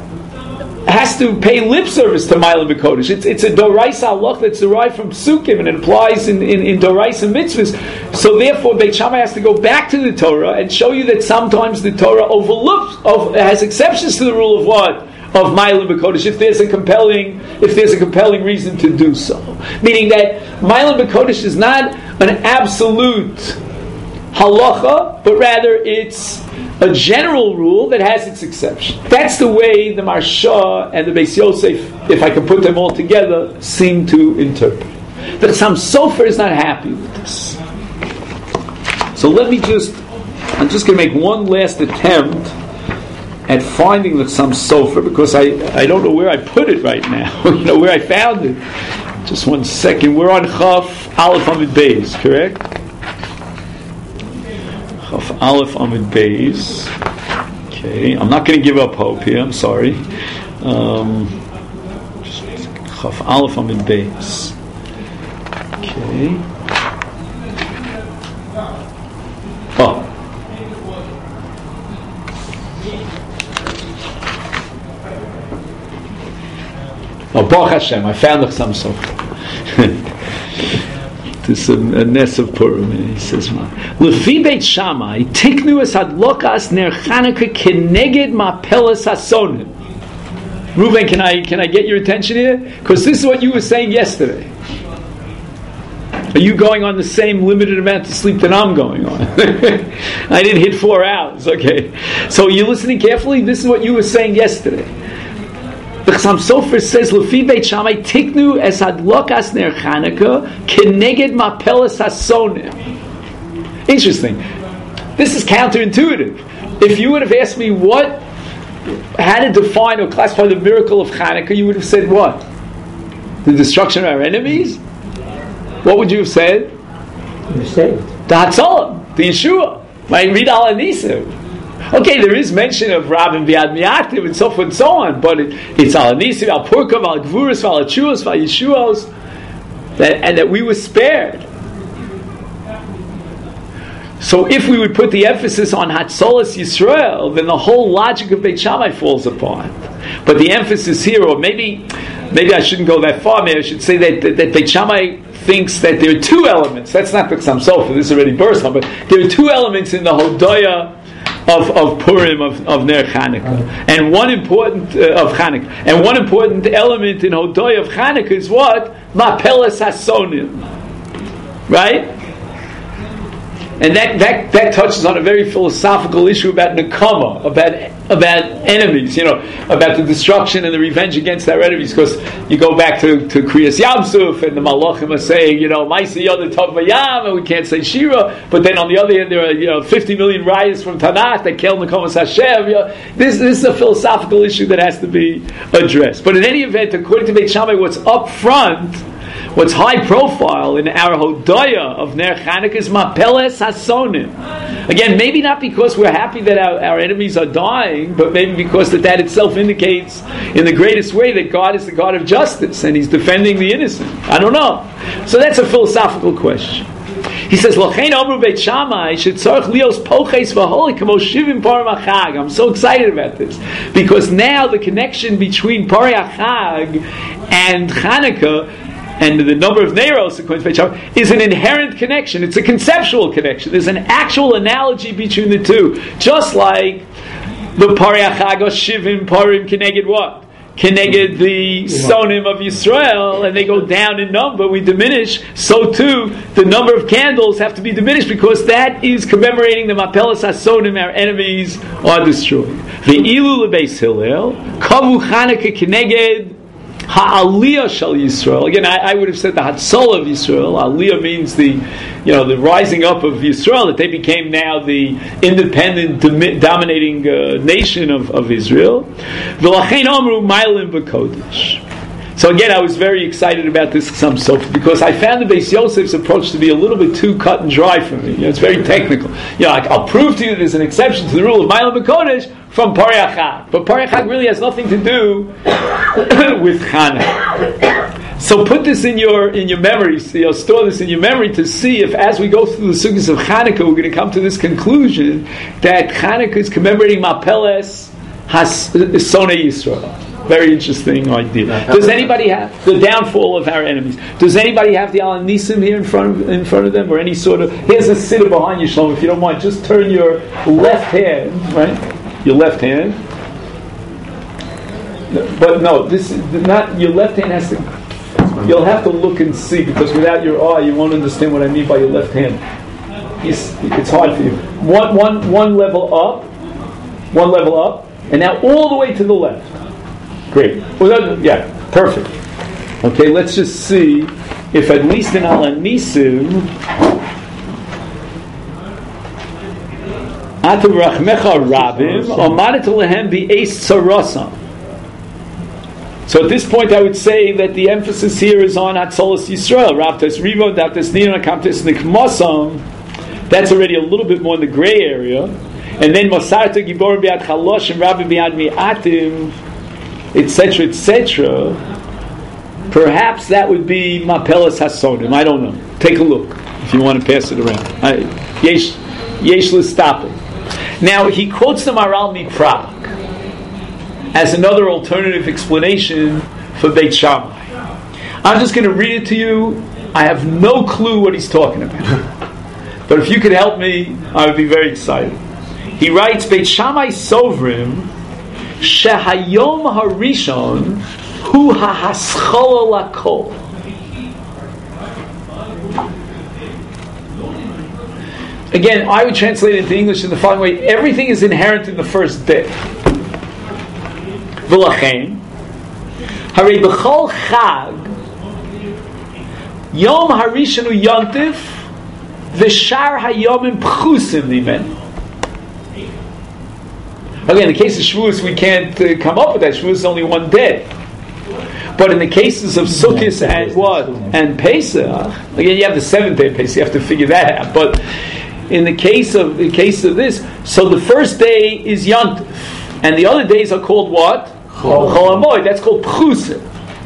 has to pay lip service to Ma'ila B'Kodesh. It's a Doraisa halach that's derived from Psukim, and it applies in Doraisa mitzvahs. So therefore, Beit Shammai has to go back to the Torah and show you that sometimes the Torah has exceptions to the rule of what? Of Ma'ila B'Kodesh, if there's a compelling reason to do so. Meaning that Ma'ila B'Kodesh is not an absolute halacha, but rather it's a general rule that has its exception. That's the way the Marsha and the Beis Yosef, if I can put them all together, seem to interpret. The Chassam Sofer is not happy with this. So I'm just going to make one last attempt at finding the Chassam Sofer, because I don't know where I put it right now, where I found it. Just one second. We're on Chaf Aleph Amid Beis, correct? Chaf Aleph Amid Beis. Okay, I'm not going to give up hope here, I'm sorry. Chaf Aleph Amid Beis. Okay. Oh, Baruch Hashem, I found the Chassam Sofer. This is a Nes of Purim, and he says, Lefi Beit Shammai, tiknu es hadlokas ner Chanukah keneged mapelas hasonim. Reuven, can I get your attention here? Because this is what you were saying yesterday. Are you going on the same limited amount of sleep that I'm going on? I didn't hit 4 hours. Okay. So you're listening carefully? This is what you were saying yesterday. The Chassam Sofer says, Lefi Beit Shammai tiknu es hadlokas ner Chanukah keneged mapelas hasonim. Interesting. This is counterintuitive. If you would have asked me how to define or classify the miracle of Chanukah, you would have said what? The destruction of our enemies? What would you have said? You're saved. The Hatzalah, the Yeshua. Right? Read Al Anisim. Okay, there is mention of Rabin Biad Miatim and so forth and so on, but it's Al Anisim, Al Purkav, Al Gvuras, Al Achuos, Al Yeshuos, and that we were spared. So if we would put the emphasis on Hatzalas Yisrael, then the whole logic of Beit Shammai falls apart. But the emphasis here, or maybe I shouldn't go that far, maybe I should say that Beit Shammai thinks that there are 2 elements. That's not the Chassam Sofer, this is already burst on, but there are 2 elements in the Hodaya of Purim, of Ner Chanukah. And one important of Chanukah. And one important element in Hodaya of Chanukah is what? Mapelas Hasonim. Right? And that touches on a very philosophical issue about Nekama, about enemies, about the destruction and the revenge against our enemies. Because you go back to Kriyas Yamsuf, and the Malachim are saying, Maisa Yoda Tov Vayam, and we can't say Shira. But then on the other hand, there are 50 million riots from Tanakh that kill Nekamas Hashem. This is a philosophical issue that has to be addressed. But in any event, according to Beit Shammai, what's up front, what's high profile in our Hodaya of Ner Chanukah is Mapeles Hasonim. Again, maybe not because we're happy that our enemies are dying, but maybe because that itself indicates in the greatest way that God is the God of justice and He's defending the innocent. I don't know. So that's a philosophical question. He says, "L'chein Amru Beit Shammai shetzarich lios poches v'holi kamo shivim parim achag." I'm so excited about this because now the connection between Parei Achag and Chanukah and the number of Neiros, according to Beit Shammai, is an inherent connection. It's a conceptual connection. There's an actual analogy between the two. Just like the Parei Achag Shivim Parim Keneged what? Keneged the Sonim of Yisrael, and they go down in number, we diminish, so too the number of candles have to be diminished because that is commemorating the Mapelas HaSonim, our enemies are destroyed. Ve'ilu lebeis Hillel, kavu Chanukah Keneged Ha'aliyah shel Yisrael. Again, I would have said the Hatzalah of Yisrael. Aliyah means the rising up of Yisrael, that they became now the independent, dominating nation of Israel. V'lachein amru ma'alim b'kodesh. So again, I was very excited about this Chassam Sofer because I found the Beis Yosef's approach to be a little bit too cut and dry for me. It's very technical. I'll prove to you there's an exception to the rule of Ma'alim b'kodesh from Parei Achag. But Parei Achag really has nothing to do with Chanukah. So put this in your memory, store this in your memory to see if as we go through the sugyas of Chanukah, we're going to come to this conclusion that Chanukah is commemorating Mapeles Sonei Yisrael. Very interesting idea. Does anybody have the downfall of our enemies? Does anybody have the Al Nisim here in front of them, or any sort of? Here's a sitter behind you, Shlomo. If you don't mind, just turn your left hand, right? Your left hand. But no, this is not. Your left hand has to. You'll have to look and see because without your eye, you won't understand what I mean by your left hand. It's hard for you. One level up, and now all the way to the left. Great. Yeah, perfect. Okay, let's just see if at least in Al Anisim, Atu Rachmecha Rabim, Amadet Lehem B'Eis Tzarasam. So at this point, I would say that the emphasis here is on Hatzalas Yisrael. Raptas Rivo, Raptas Nina, Kamtes Nikmosam. That's already a little bit more in the gray area. And then Masarta Gibor B'Yad Chalosh and Rabbi B'Yad Mi'atim, etc., etc. Perhaps that would be Mapelas Hasonim. I don't know. Take a look if you want to pass it around. Yesh stop it. Now he quotes the Maharal MiPrague as another alternative explanation for Beit Shammai. I'm just going to read it to you I have no clue what he's talking about. But if you could help me, I would be very excited. He writes, Beit Shammai Sovrim, Shehayom Harishon, Hu HaHaschol Lakol. Again, I would translate it into English in the following way. Everything is inherent in the first day. V'lachein, Harei B'chol Chag, Yom Harishon Hu Yontif, V'shar Hayomim Pchusim Nimen. Again, in the case of Shavuos, we can't come up with that. Shavuos is only one day. But in the cases of Sukkot and what? And Pesach, again, you have the 7th day of Pesach, you have to figure that out. But in the case of this, so the first day is Yontif, and the other days are called what? Chol HaMoed. That's called Pchusim.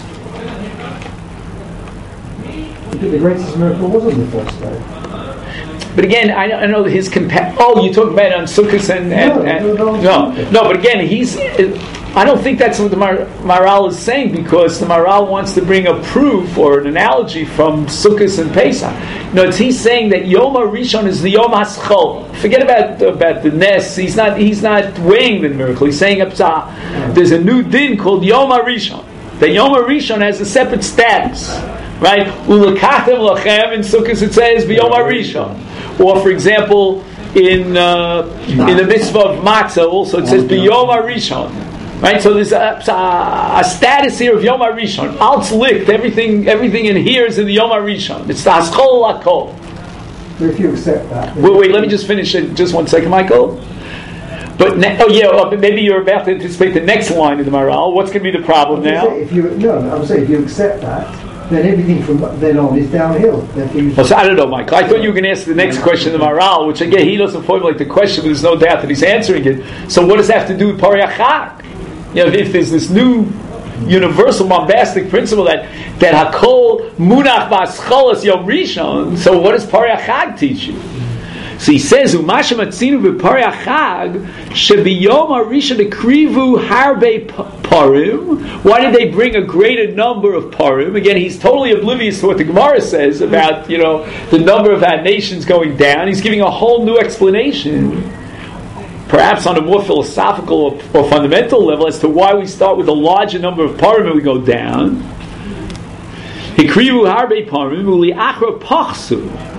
The greatest miracle was on the first day. But again, I know that his you're talking about on Sukkot and no. But again, I don't think that's what the Maharal is saying, because the Maharal wants to bring a proof or an analogy from Sukkot and Pesach. No, he's saying that Yom HaRishon is the Yom HaSchol. Forget about the Nes. He's not weighing the miracle. He's saying there's a new din called Yom HaRishon. The Yom HaRishon has a separate status, right? Ulakatem lachem in Sukkot it says B'Yom HaRishon. Or, for example, in the mitzvah of matzah, also it says B'Yom HaRishon. Right, so there's a status here of Yom HaRishon. Alts licht, everything in here is in the Yom HaRishon. It's the Haschol Lakol. If you accept that. Wait, let me just finish it. Just 1 second, Michael. But maybe you're about to anticipate the next line in the Maharal. What's going to be the problem now? I'm saying if you accept that, then everything from then on is downhill. So I don't know, Michael. I thought you were going to ask the next question in the Maharal, which again, he doesn't formulate the question, but there's no doubt that he's answering it. So what does that have to do with Parei HaChag? If there's this new universal bombastic principle that Hakol Munach B'Ascholas Yom Rishon, so what does Parei HaChag teach you? So he says, Umasha Matzinu B'Parei HaChag Shebiyom HaRishon Ekrivu Harbe Parim. Why did they bring a greater number of Parim? Again, he's totally oblivious to what the Gemara says about the number of our nations going down. He's giving a whole new explanation, perhaps on a more philosophical or fundamental level, as to why we start with a larger number of parim and we go down. Hikrivu harbe parim uli achra pachsu.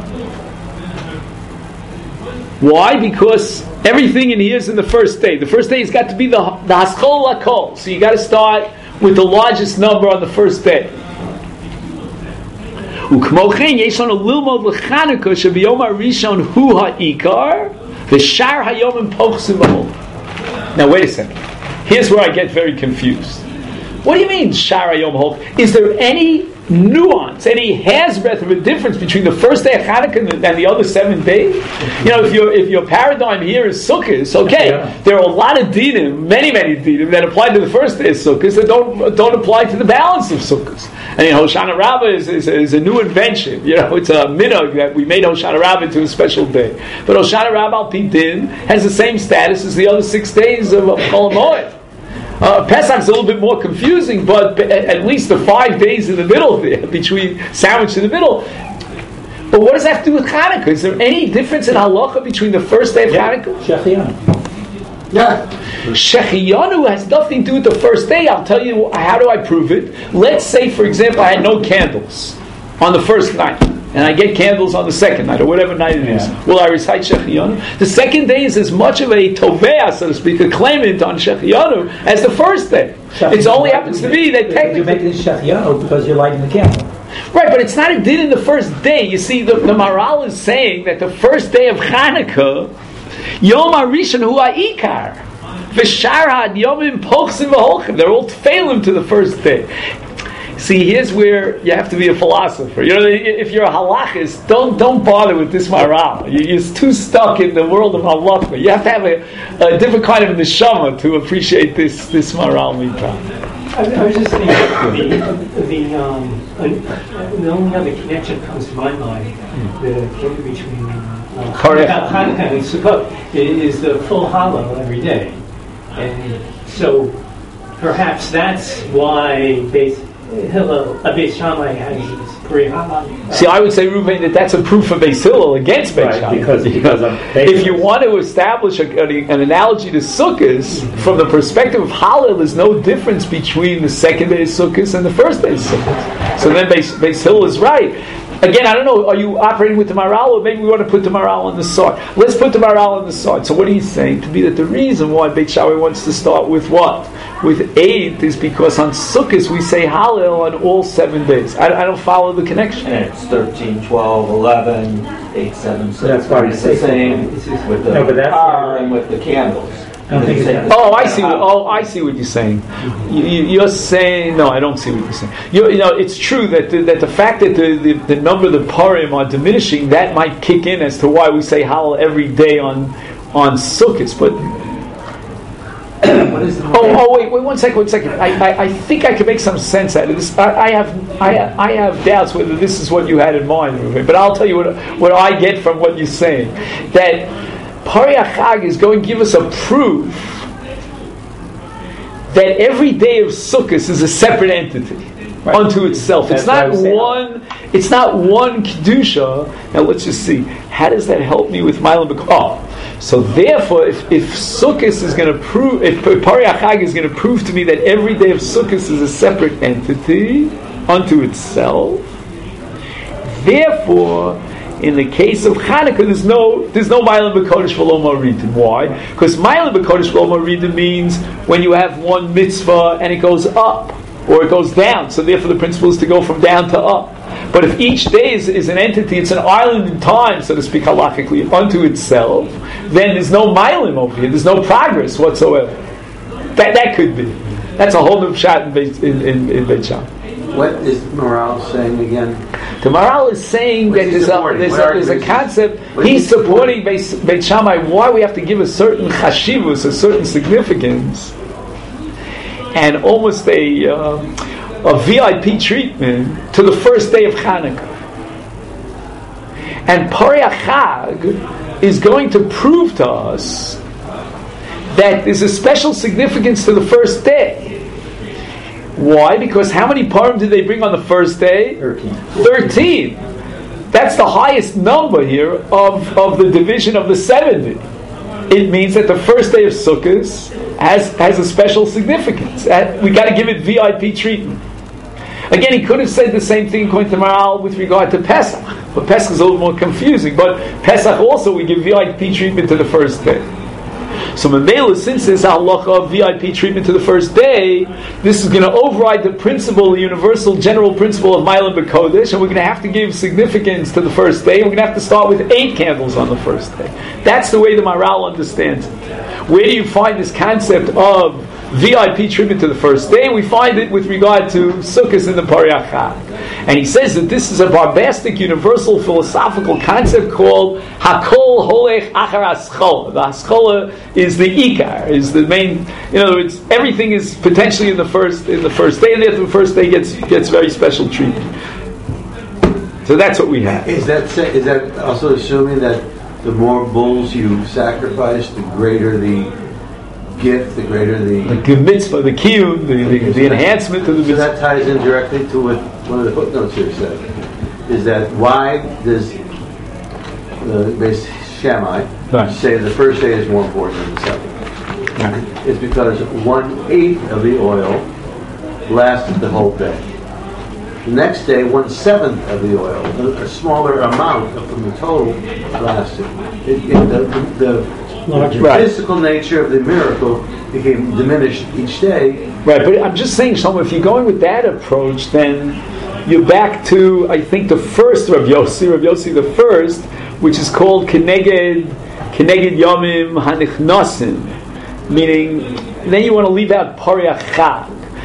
Why? Because everything in here is in the first day. The first day has got to be the haschol lakol. So you got to start with the largest number on the first day. Ukmochen yesh lanu lilmod l'Chanukah shebiyom harishon hu ha'ikar. V'shar hayomim pochsim v'hol. Now wait a second. Here's where I get very confused. What do you mean shar hayom hol? Is there any nuance, any hair's breadth of a difference between the first day of Hanukkah and the other 7 days? If your paradigm here is Sukkot, okay, there are a lot of dinim, many dinim that apply to the first day of Sukkot that don't apply to the balance of Sukkot. I mean, Hoshana Rabbah is a new invention. It's a minhag that we made Hoshana Rabbah into a special day. But Hoshana Rabbah al Pi Din has the same status as the other 6 days of Chol HaMoed. Pesach's a little bit more confusing, but at least the 5 days in the middle there, sandwiched in the middle. But what does that have to do with Hanukkah? Is there any difference in halacha between the first day of Hanukkah? Shechiyanu. Yeah. Shechiyanu has nothing to do with the first day. I'll tell you, how do I prove it? Let's say, for example, I had no candles on the first night, and I get candles on the second night, or whatever night it is. Will I recite Shechiyanu? The second day is as much of a tovea, so to speak, a claimant on Shechiyanu as the first day. It only happens to be that technically you make it Shechiyanu because you're lighting the candle. Right, but it's not a din in the first day. You see, the Maharal is saying that the first day of Chanukah, Yom HaRishon Hu HaIkar, V'shar HaYomim Pochsim V'holchim. They're all tefillim to the first day. See, here's where you have to be a philosopher. If you're a halachist, don't bother with this Maharal. You're too stuck in the world of halacha. You have to have a different kind of neshama to appreciate this Maharal Mipra. I was just thinking, the only other connection that comes to my mind, between Hanukkah and Sukkot, is the full hollow every day. And so perhaps that's why Beis Shammai has See, I would say, Reuven, that's a proof of Beis Hillel against Beit Shammai. Because if you want to establish an analogy to Sukkot, from the perspective of Hallel, there's no difference between the second day of Sukkot and the first day of Sukkot. So then Beis Hillel is right. Again, I don't know, are you operating with the Maharal, or maybe we want to put the Maharal on the side? Let's put the Maharal on the side. So what are you saying? To be that the reason why Beit Shammai wants to start with what? With 8 is because on Sukkot we say Hallel on all 7 days. I don't follow the connection. And it's 13, 12, 11, 8, 7, 6. That's why it's the same with the power and with the candles. I see. I see what you're saying. You're saying no. I don't see what you're saying. It's true that the fact that the number of the parim are diminishing, that might kick in as to why we say Hallel every day on Sukkot. But wait 1 second. I think I can make some sense out of this. I have doubts whether this is what you had in mind, but I'll tell you what I get from what you're saying. That Pari HaChag is going to give us a proof that every day of Sukkot is a separate entity unto itself. It's not one kedusha. Now let's just see. How does that help me with Mailam B'Kol? So therefore, if Sukkot is going to prove, if Pari HaChag is going to prove to me that every day of Sukkot is a separate entity unto itself, therefore, in the case of Chanukah, there's no Mailam B'Kodesh V'lo Moridim. Why? Because Mailam B'Kodesh V'lo Moridim means when you have one mitzvah and it goes up or it goes down. So therefore, the principle is to go from down to up. But if each day is an entity, it's an island in time, so to speak, halachically, unto itself, then there's no Mailim over here. There's no progress whatsoever. That could be. That's a whole new shot in Beit Shammai. What is Maharal saying again? The Maharal is saying that there's a concept. He's supporting Beit Shammai. Why we have to give a certain chashivus, a certain significance, and almost a VIP treatment to the first day of Chanukah. And Pari HaChag is going to prove to us that there's a special significance to the first day. Why? Because how many parim did they bring on the first day? 13. That's the highest number here of the division of the 70. It means that the first day of Sukkot has a special significance. We got to give it VIP treatment. Again, he could have said the same thing according to Maharal with regard to Pesach. But Pesach is a little more confusing. But Pesach also we give VIP treatment to the first day. So Mamela, since there's halacha VIP treatment to the first day, this is going to override the principle, the universal general principle of Mailam B'Kodesh, and we're going to have to give significance to the first day. We're going to have to start with 8 candles on the first day. That's the way the Maharal understands it. Where do you find this concept of VIP treatment to the first day? We find it with regard to Sukkot in the Pari HaChag. And he says that this is a bombastic universal philosophical concept called Hakol Holech Achar Haschola. The Haschola is the Ikar, is the main. In other words, everything is potentially in the first day, and after the first day gets very special treatment. So that's what we have. Is that also assuming that the more bulls you sacrifice, the greater the gift, the greater the mitzvah, the kiyum, the enhancement of the mitzvah. So that ties in directly to what one of the footnotes here said. Is that why does the Beis Shammai say the first day is more important than the second? Right. It's because 1/8 of the oil lasted the whole day. The next day, 1/7 of the oil, a smaller amount from the total, lasted. The physical nature of the miracle became diminished each day. Right, but I'm just saying, Shlomo, if you're going with that approach, then you're back to, I think, the first Rav Yossi the first, which is called Keneged Yomim Hanichnasim, meaning then you want to leave out Pari HaChag.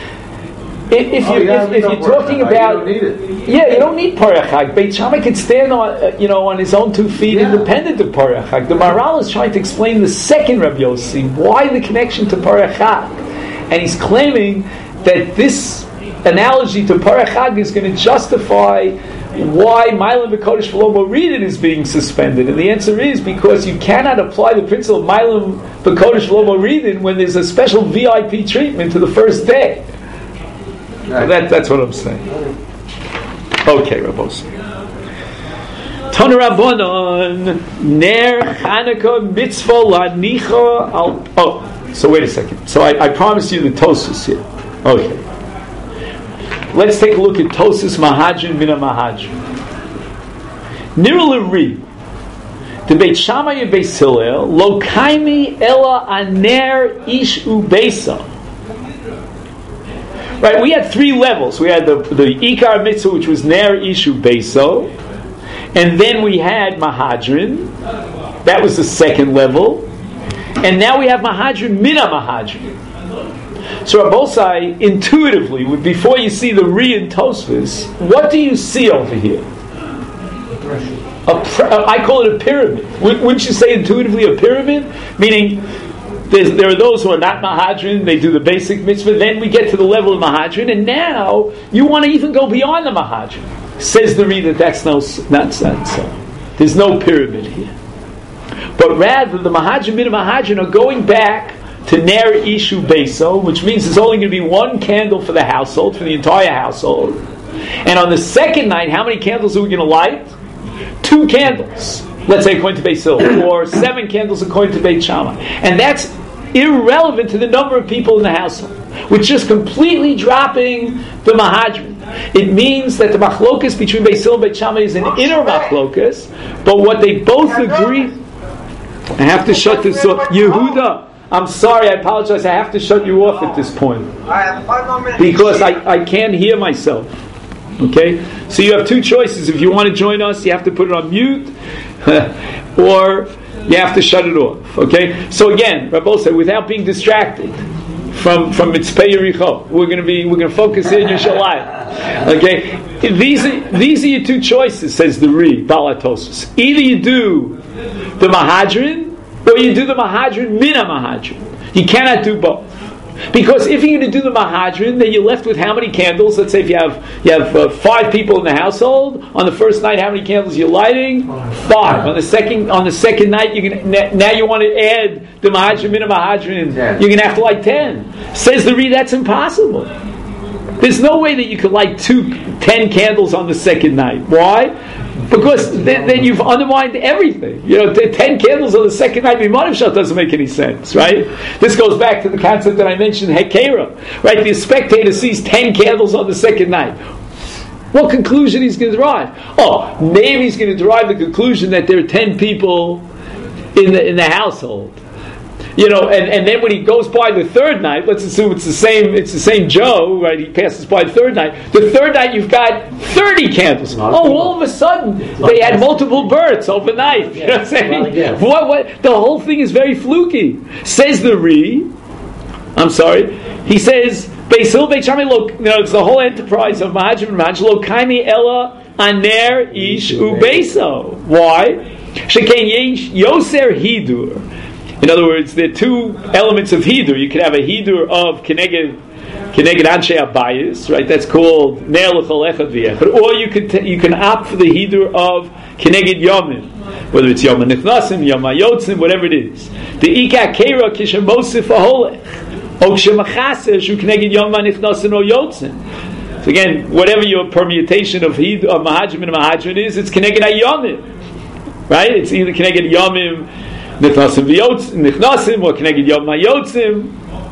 If you're talking about, you don't need Pari HaChag. Beit Shammai can stand on his own 2 feet, independent of Pari HaChag. The Maharal is trying to explain the second Rav Yossi, why the connection to Pari HaChag, and he's claiming that this analogy to Pari HaChag is going to justify why Mailam B'Kodesh V'lo Moridin is being suspended, and the answer is because you cannot apply the principle of Mailam B'Kodesh V'lo Moridin when there's a special VIP treatment to the first day. Right. That's what I'm saying. Okay, Rabbos. Tana Rabbanon Ner Chanukah Mitzvah Lanicha Al. Oh, so wait a second. So I promised you the Tosfos here. Okay. Let's take a look at Tosfos Mahadrin Mina Mahadrin. Nirul Ri. The Beit Shammai and Beis Hillel Lo Kaimi Ela Aner Ish Ubeisa. Right, we had three levels. We had the Ikar Mitzvah, which was Ner Ish Ubeisa. And then we had Mahadrin. That was the second level. And now we have Mahadrin Mina Mahadrin. So Rabbosai, intuitively, before you see the Ri and Tosfos, what do you see over here? I call it a pyramid. Wouldn't you say intuitively a pyramid? Meaning, there are those who are not Mahadrin, they do the basic mitzvah, then we get to the level of Mahadrin, and now you want to even go beyond the Mahadrin. Says the Ri that's not so. There's no pyramid here. But rather, the Mahadrin Mina Mahadrin are going back to Ner Ishu Beso, which means there's only going to be one candle for the household, for the entire household. And on the second night, how many candles are we going to light? 2 candles. Let's say according to Beis Hillel, or 7 candles according to Beit Shammai. And that's irrelevant to the number of people in the household. We're just completely dropping the Mahadrin. It means that the machlokas between Beis Hillel and Beit Shammai is an inner machlokas, but what they both agree... I have to shut this off. Yehuda, I'm sorry, I apologize, I have to shut you off at this point. Because I can't hear myself. Okay? So you have 2 choices. If you want to join us, you have to put it on mute, or you have to shut it off. Okay? So again, Rabbi said, without being distracted from Mitzpeh Yericho, we're going to focus in Yerushalayim. Okay? These are your 2 choices, says the Ri, Balatosos. Either you do the Mahadrin, or you do the Mahadrin Mina Mahadrin. You cannot do both. Because if you're going to do the Mahadrin, then you're left with how many candles? Let's say if you have 5 people in the household. On the first night, how many candles you're lighting? 5. On the second night, now you want to add the Mahadrin Mina Mahadrin. You're going to have to light 10. Says the Ri, that's impossible. There's no way that you could light 10 candles on the second night. Why? Because then you've undermined everything. 10 candles on the second night, Mimanavshat doesn't make any sense, right? This goes back to the concept that I mentioned, Hekera, right? The spectator sees 10 candles on the second night. What conclusion he's going to derive? Oh, maybe he's going to derive the conclusion that there are 10 people in the household. And then when he goes by the third night, let's assume it's the same Joe, right? He passes by the third night. The third night you've got 30 candles. All of a sudden they had multiple births overnight. You know what I'm saying? What? The whole thing is very fluky. Says the Ri. I'm sorry. He says Beis Hillel Beit Shammai. It's the whole enterprise of Mahadrin and Mahadrin. Lo kaimi ela aner ish ubeso. Why? Sheken yesh yoser hidur. In other words, there are 2 elements of Hidur. You could have a Hidur of Keneged Anshe Abayis, right? That's called Ner L'chol Echad V'Echad. Or you can opt for the Hidur of Keneged Yomim, whether it's Yom HaNichnasim, Yom HaYotzim, whatever it is. The Ika Keira Kishem Mosif HaHolech, O Kishem Achaser Shu Keneged Yom HaNichnasim O Yotzim. So again, whatever your permutation of Mahadrim and Mahadrim is, it's Keneged HaYomim, right? It's either Keneged Yomim Nichnasim Nichnasim or Keneged Yom HaYotzim.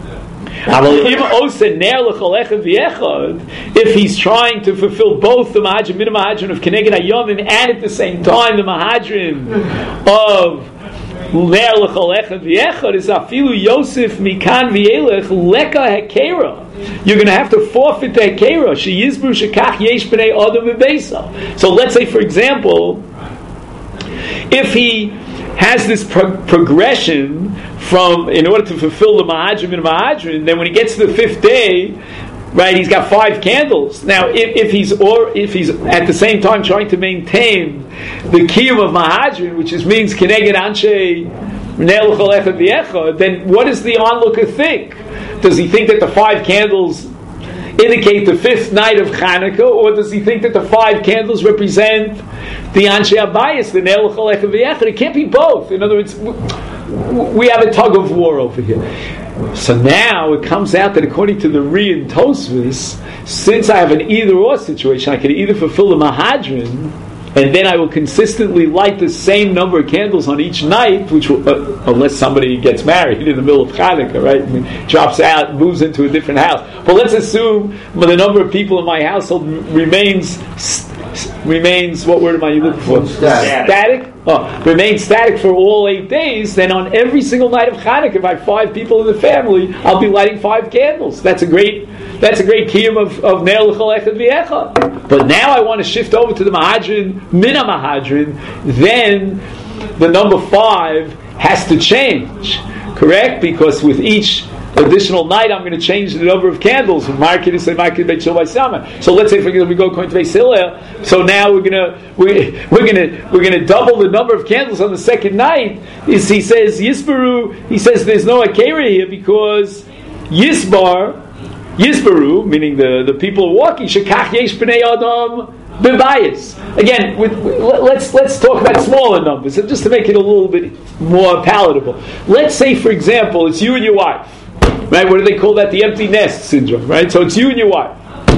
If he's trying to fulfill both the Mahadrin Mina Mahadrin of Keneged HaYomim and at the same time the Mahadrin of Ner L'chol Echad V'Echad is Afilu Yosef Mikan V'Elech Leka Hekera. You're going to have to forfeit the Hekera. She Yizbru Shekach Yesh B'nei Adam V'Beisa. So let's say, for example, if he has this progression in order to fulfill the Mahadrin and Mahadrin, then when he gets to the 5th day, right, he's got 5 candles. Now, if he's at the same time trying to maintain the kiyum of Mahadrin, which means Keneged Anshe Ner L'chol Echad V'Echad, then what does the onlooker think? Does he think that the 5 candles indicate the 5th night of Chanukah, or does he think that the 5 candles represent the Anshe Abayis, the Ner L'chol Echad V'Echad? It can't be both. In other words, we have a tug of war over here. So now it comes out that according to the Ri and Tosfos, since I have an either-or situation, I can either fulfill the Mahadrin, and then I will consistently light the same number of candles on each night, which will, unless somebody gets married in the middle of Hanukkah, right? I mean, drops out, moves into a different house. But let's assume the number of people in my household remains. What word am I looking for? Static. Remains static for all 8 days. Then on every single night of Hanukkah, if I have 5 people in the family, I'll be lighting 5 candles. That's a great kiyum of Ner L'Chol Echad V'Echad. But now I want to shift over to the Mahadrin, Mina Mahadrin. Then the number 5 has to change, correct? Because with each additional night, I'm going to change the number of candles from Market to Market Beit Shil Sama. So let's say, for example, we go according to Beis Hillel. So now we're going to double the number of candles on the second night. He says Yisbaru. He says there's no Akera here because Yisbaru, meaning the people are walking. Shekach yesh b'nei adam b'bayis. Again, let's talk about smaller numbers, just to make it a little bit more palatable. Let's say, for example, it's you and your wife. Right? What do they call that? The empty nest syndrome, right? So it's you and your wife.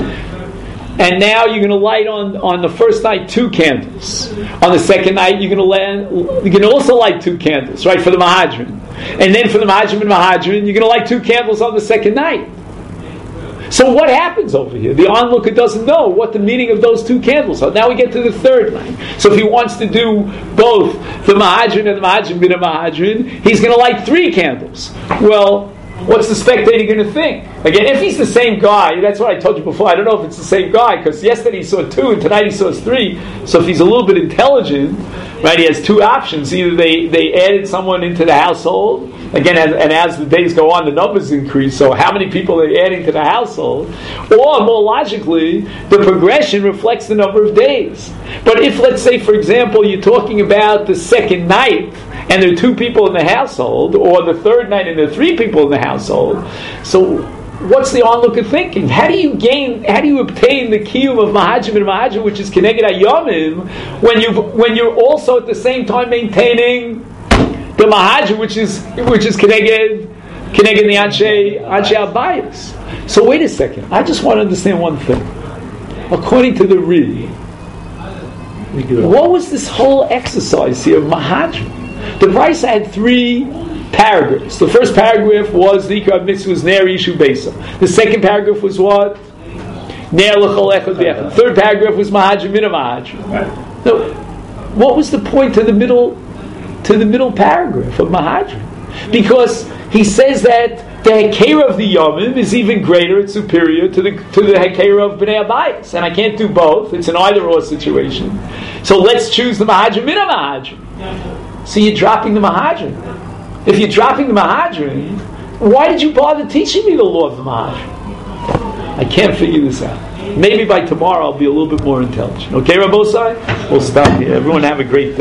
And now you're going to light on the first night 2 candles. On the second night, you're going to also light 2 candles, right, for the Mahadrin. And then for the Mahadrin and Mahadrin, you're going to light 2 candles on the second night. So what happens over here? The onlooker doesn't know what the meaning of those 2 candles are. Now we get to the third night. So if he wants to do both the Mahadrin and the Mahadrin B'nai Mahadrin, he's going to light 3 candles. Well, what's the spectator going to think? Again, if he's the same guy, that's what I told you before, I don't know if it's the same guy, because yesterday he saw 2 and tonight he saw 3. So if he's a little bit intelligent, right, he has 2 options. Either they added someone into the household, again, and as the days go on, the numbers increase, so how many people are adding to the household? Or, more logically, the progression reflects the number of days. But if, let's say, for example, you're talking about the second night, and there are 2 people in the household, or the third night and there are 3 people in the household, so what's the onlooker thinking? How do you obtain the kiyum of Mahadrim and Mahadrim, which is Keneged HaYomim, when you're also at the same time maintaining the Mahadrim, which is Keneged the Anshe Abayis? So wait a second. I just want to understand one thing. According to the Ri, what was this whole exercise here of Mahadrim? The Brisa had 3 paragraphs. The first paragraph was the Ikar Mitzvah was Ner Yishu Beisa. The second paragraph was what? Ner L'Chol Echad V'Echad. The third paragraph was Mahadrim Mina Mahadrim. So, what was the point to the middle paragraph of Mahadrim? Because he says that the Hekera of the Yomim is even greater, it's superior to the Hekera of Bnei Abayis. And I can't do both. It's an either-or situation. So let's choose the Mahadrim Mina Mahadrim. So you're dropping the Mahadrim. If you're dropping the Mahadrim, why did you bother teaching me the law of the Mahadrim? I can't figure this out. Maybe by tomorrow I'll be a little bit more intelligent. Okay, Rabbosai? We'll stop here. Everyone have a great day.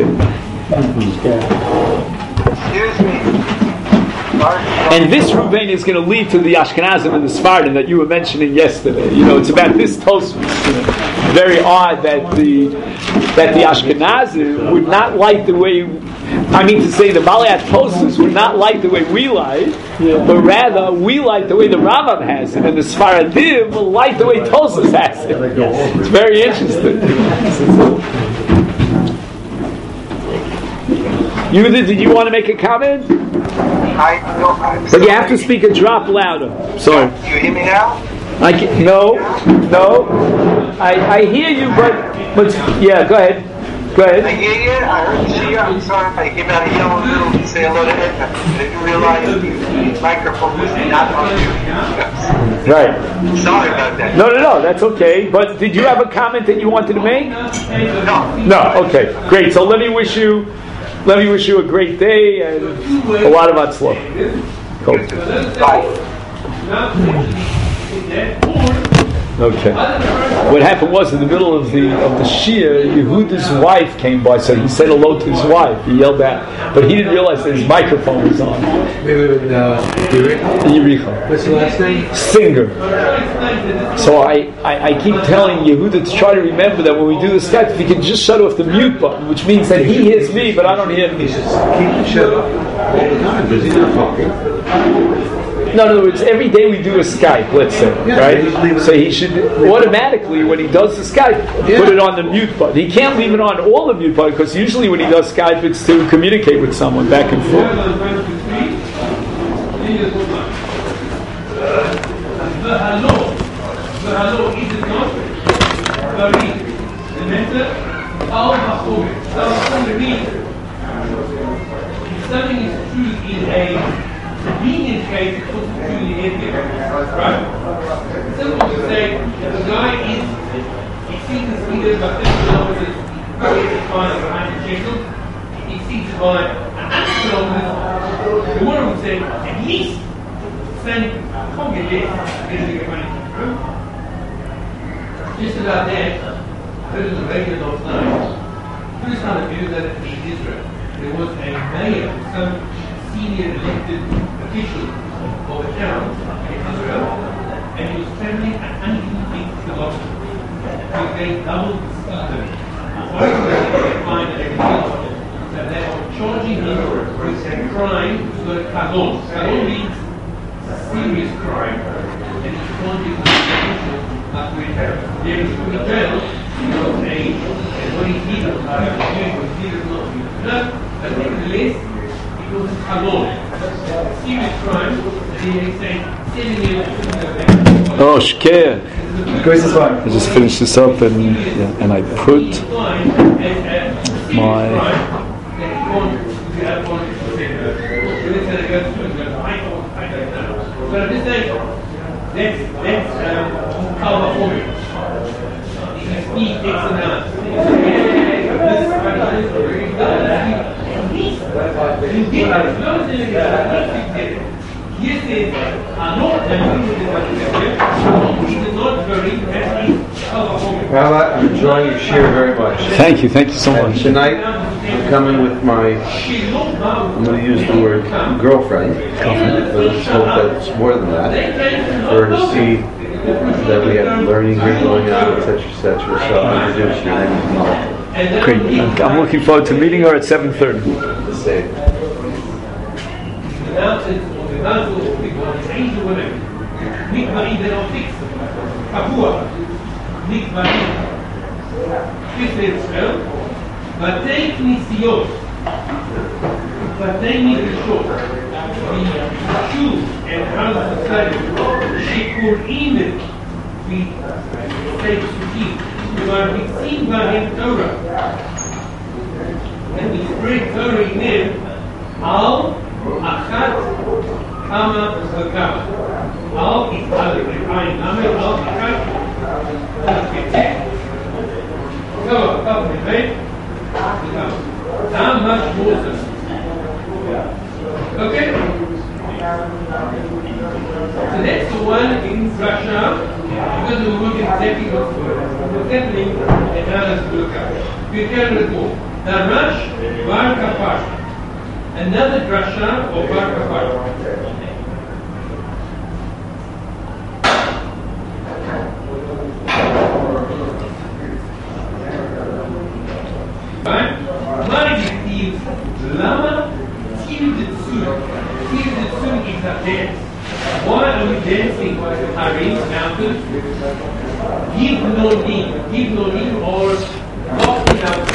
Excuse me. And this Ruvain is going to lead to the Ashkenazim and the Sephardim that you were mentioning yesterday. It's about this Tosfos. Very odd that the Ashkenazim would not like the way. The Balei Tosfos would not like the way we like, but rather we like the way the Rambam has it, and the Sephardim will like the way Tosfos has it. It's very interesting. Yehuda, did you want to make a comment? But you have to speak a drop louder. Sorry. You hear me now? No. I hear you, but yeah, go ahead. I hear you. I heard you. I'm sorry if I came out of yellow a little to say hello to Ed. I didn't realize the microphone was not on you. Right. Sorry about that. No, that's okay. But did you have a comment that you wanted to make? No. Okay, great. So let me wish you a great day and a lot of atzlach. Cool. Bye. Okay. What happened was in the middle of the Shia, Yehuda's wife came by, so he said hello to his wife. He yelled out, but he didn't realize that his microphone was on. Yericha. What's the last name? Singer. So I keep telling Yehuda to try to remember that when we do the step, if he can just shut off the mute button, which means that he hears me, but I don't hear him. He says, keep it shut up all the time because he's not talking. in other words, every day we do a Skype, let's say, right? So he should automatically, when he does the Skype, put it on the mute button. He can't leave it on all the mute button, because usually when he does Skype, it's to communicate with someone back and forth. If something is true in a convenient case, it's also true in the ethic, right? It's simple to say that the guy exceeds the speed of about 50 kilometers per hour behind the shekels, exceeds it by 100 kilometers. The woman would say, at least, saying, I can't get less, I get money. Just about that, I heard on the radio last night, first time I knew that in Israel, there was a mayor, some senior elected official of a town in Israel, and he was traveling at 180 kilometers. He was getting double the speed limit. Why was they find that they could kill him? That they were charging him with a crime called Kadon. Kadon means serious crime, and he can't be constitutional like we have. There is a jail, and what he did was not enough. But nevertheless, it was a Kadon. Serious crime, and he said 7 years. Oh, shkeh. I just finished this up and I put my but this is that's Kalva formula. He takes Rabbi, I'm enjoying your share very much. Thank you so much. Tonight, I'm coming with I'm going to use the word girlfriend, but let's hope that it's more than that, for her to see that we have learning here going on, etc., etc. So I'll introduce your name is Malcolm. Great. I'm looking forward to meeting her at 7:30. Say. בתי כנסיות, בתי מדרשות, ביישוב and house society, שקוראים בספרי פסוקים, ומרביצים בהם תורה, ומספרי תורה הינם על אחת כמה וכמה, על התעלם, עין נמר, על אחת כתק, כמה באמת, how much more than okay? So that's the one in Russia, because we look exactly what's happening and how does it look out. We can recall the Rush Bar Kapar, another drasha of Bar Kapar. Lama Tiruditsum. Tiruditsum is a dance. Why are we dancing Harim mountain? Give no name or walking out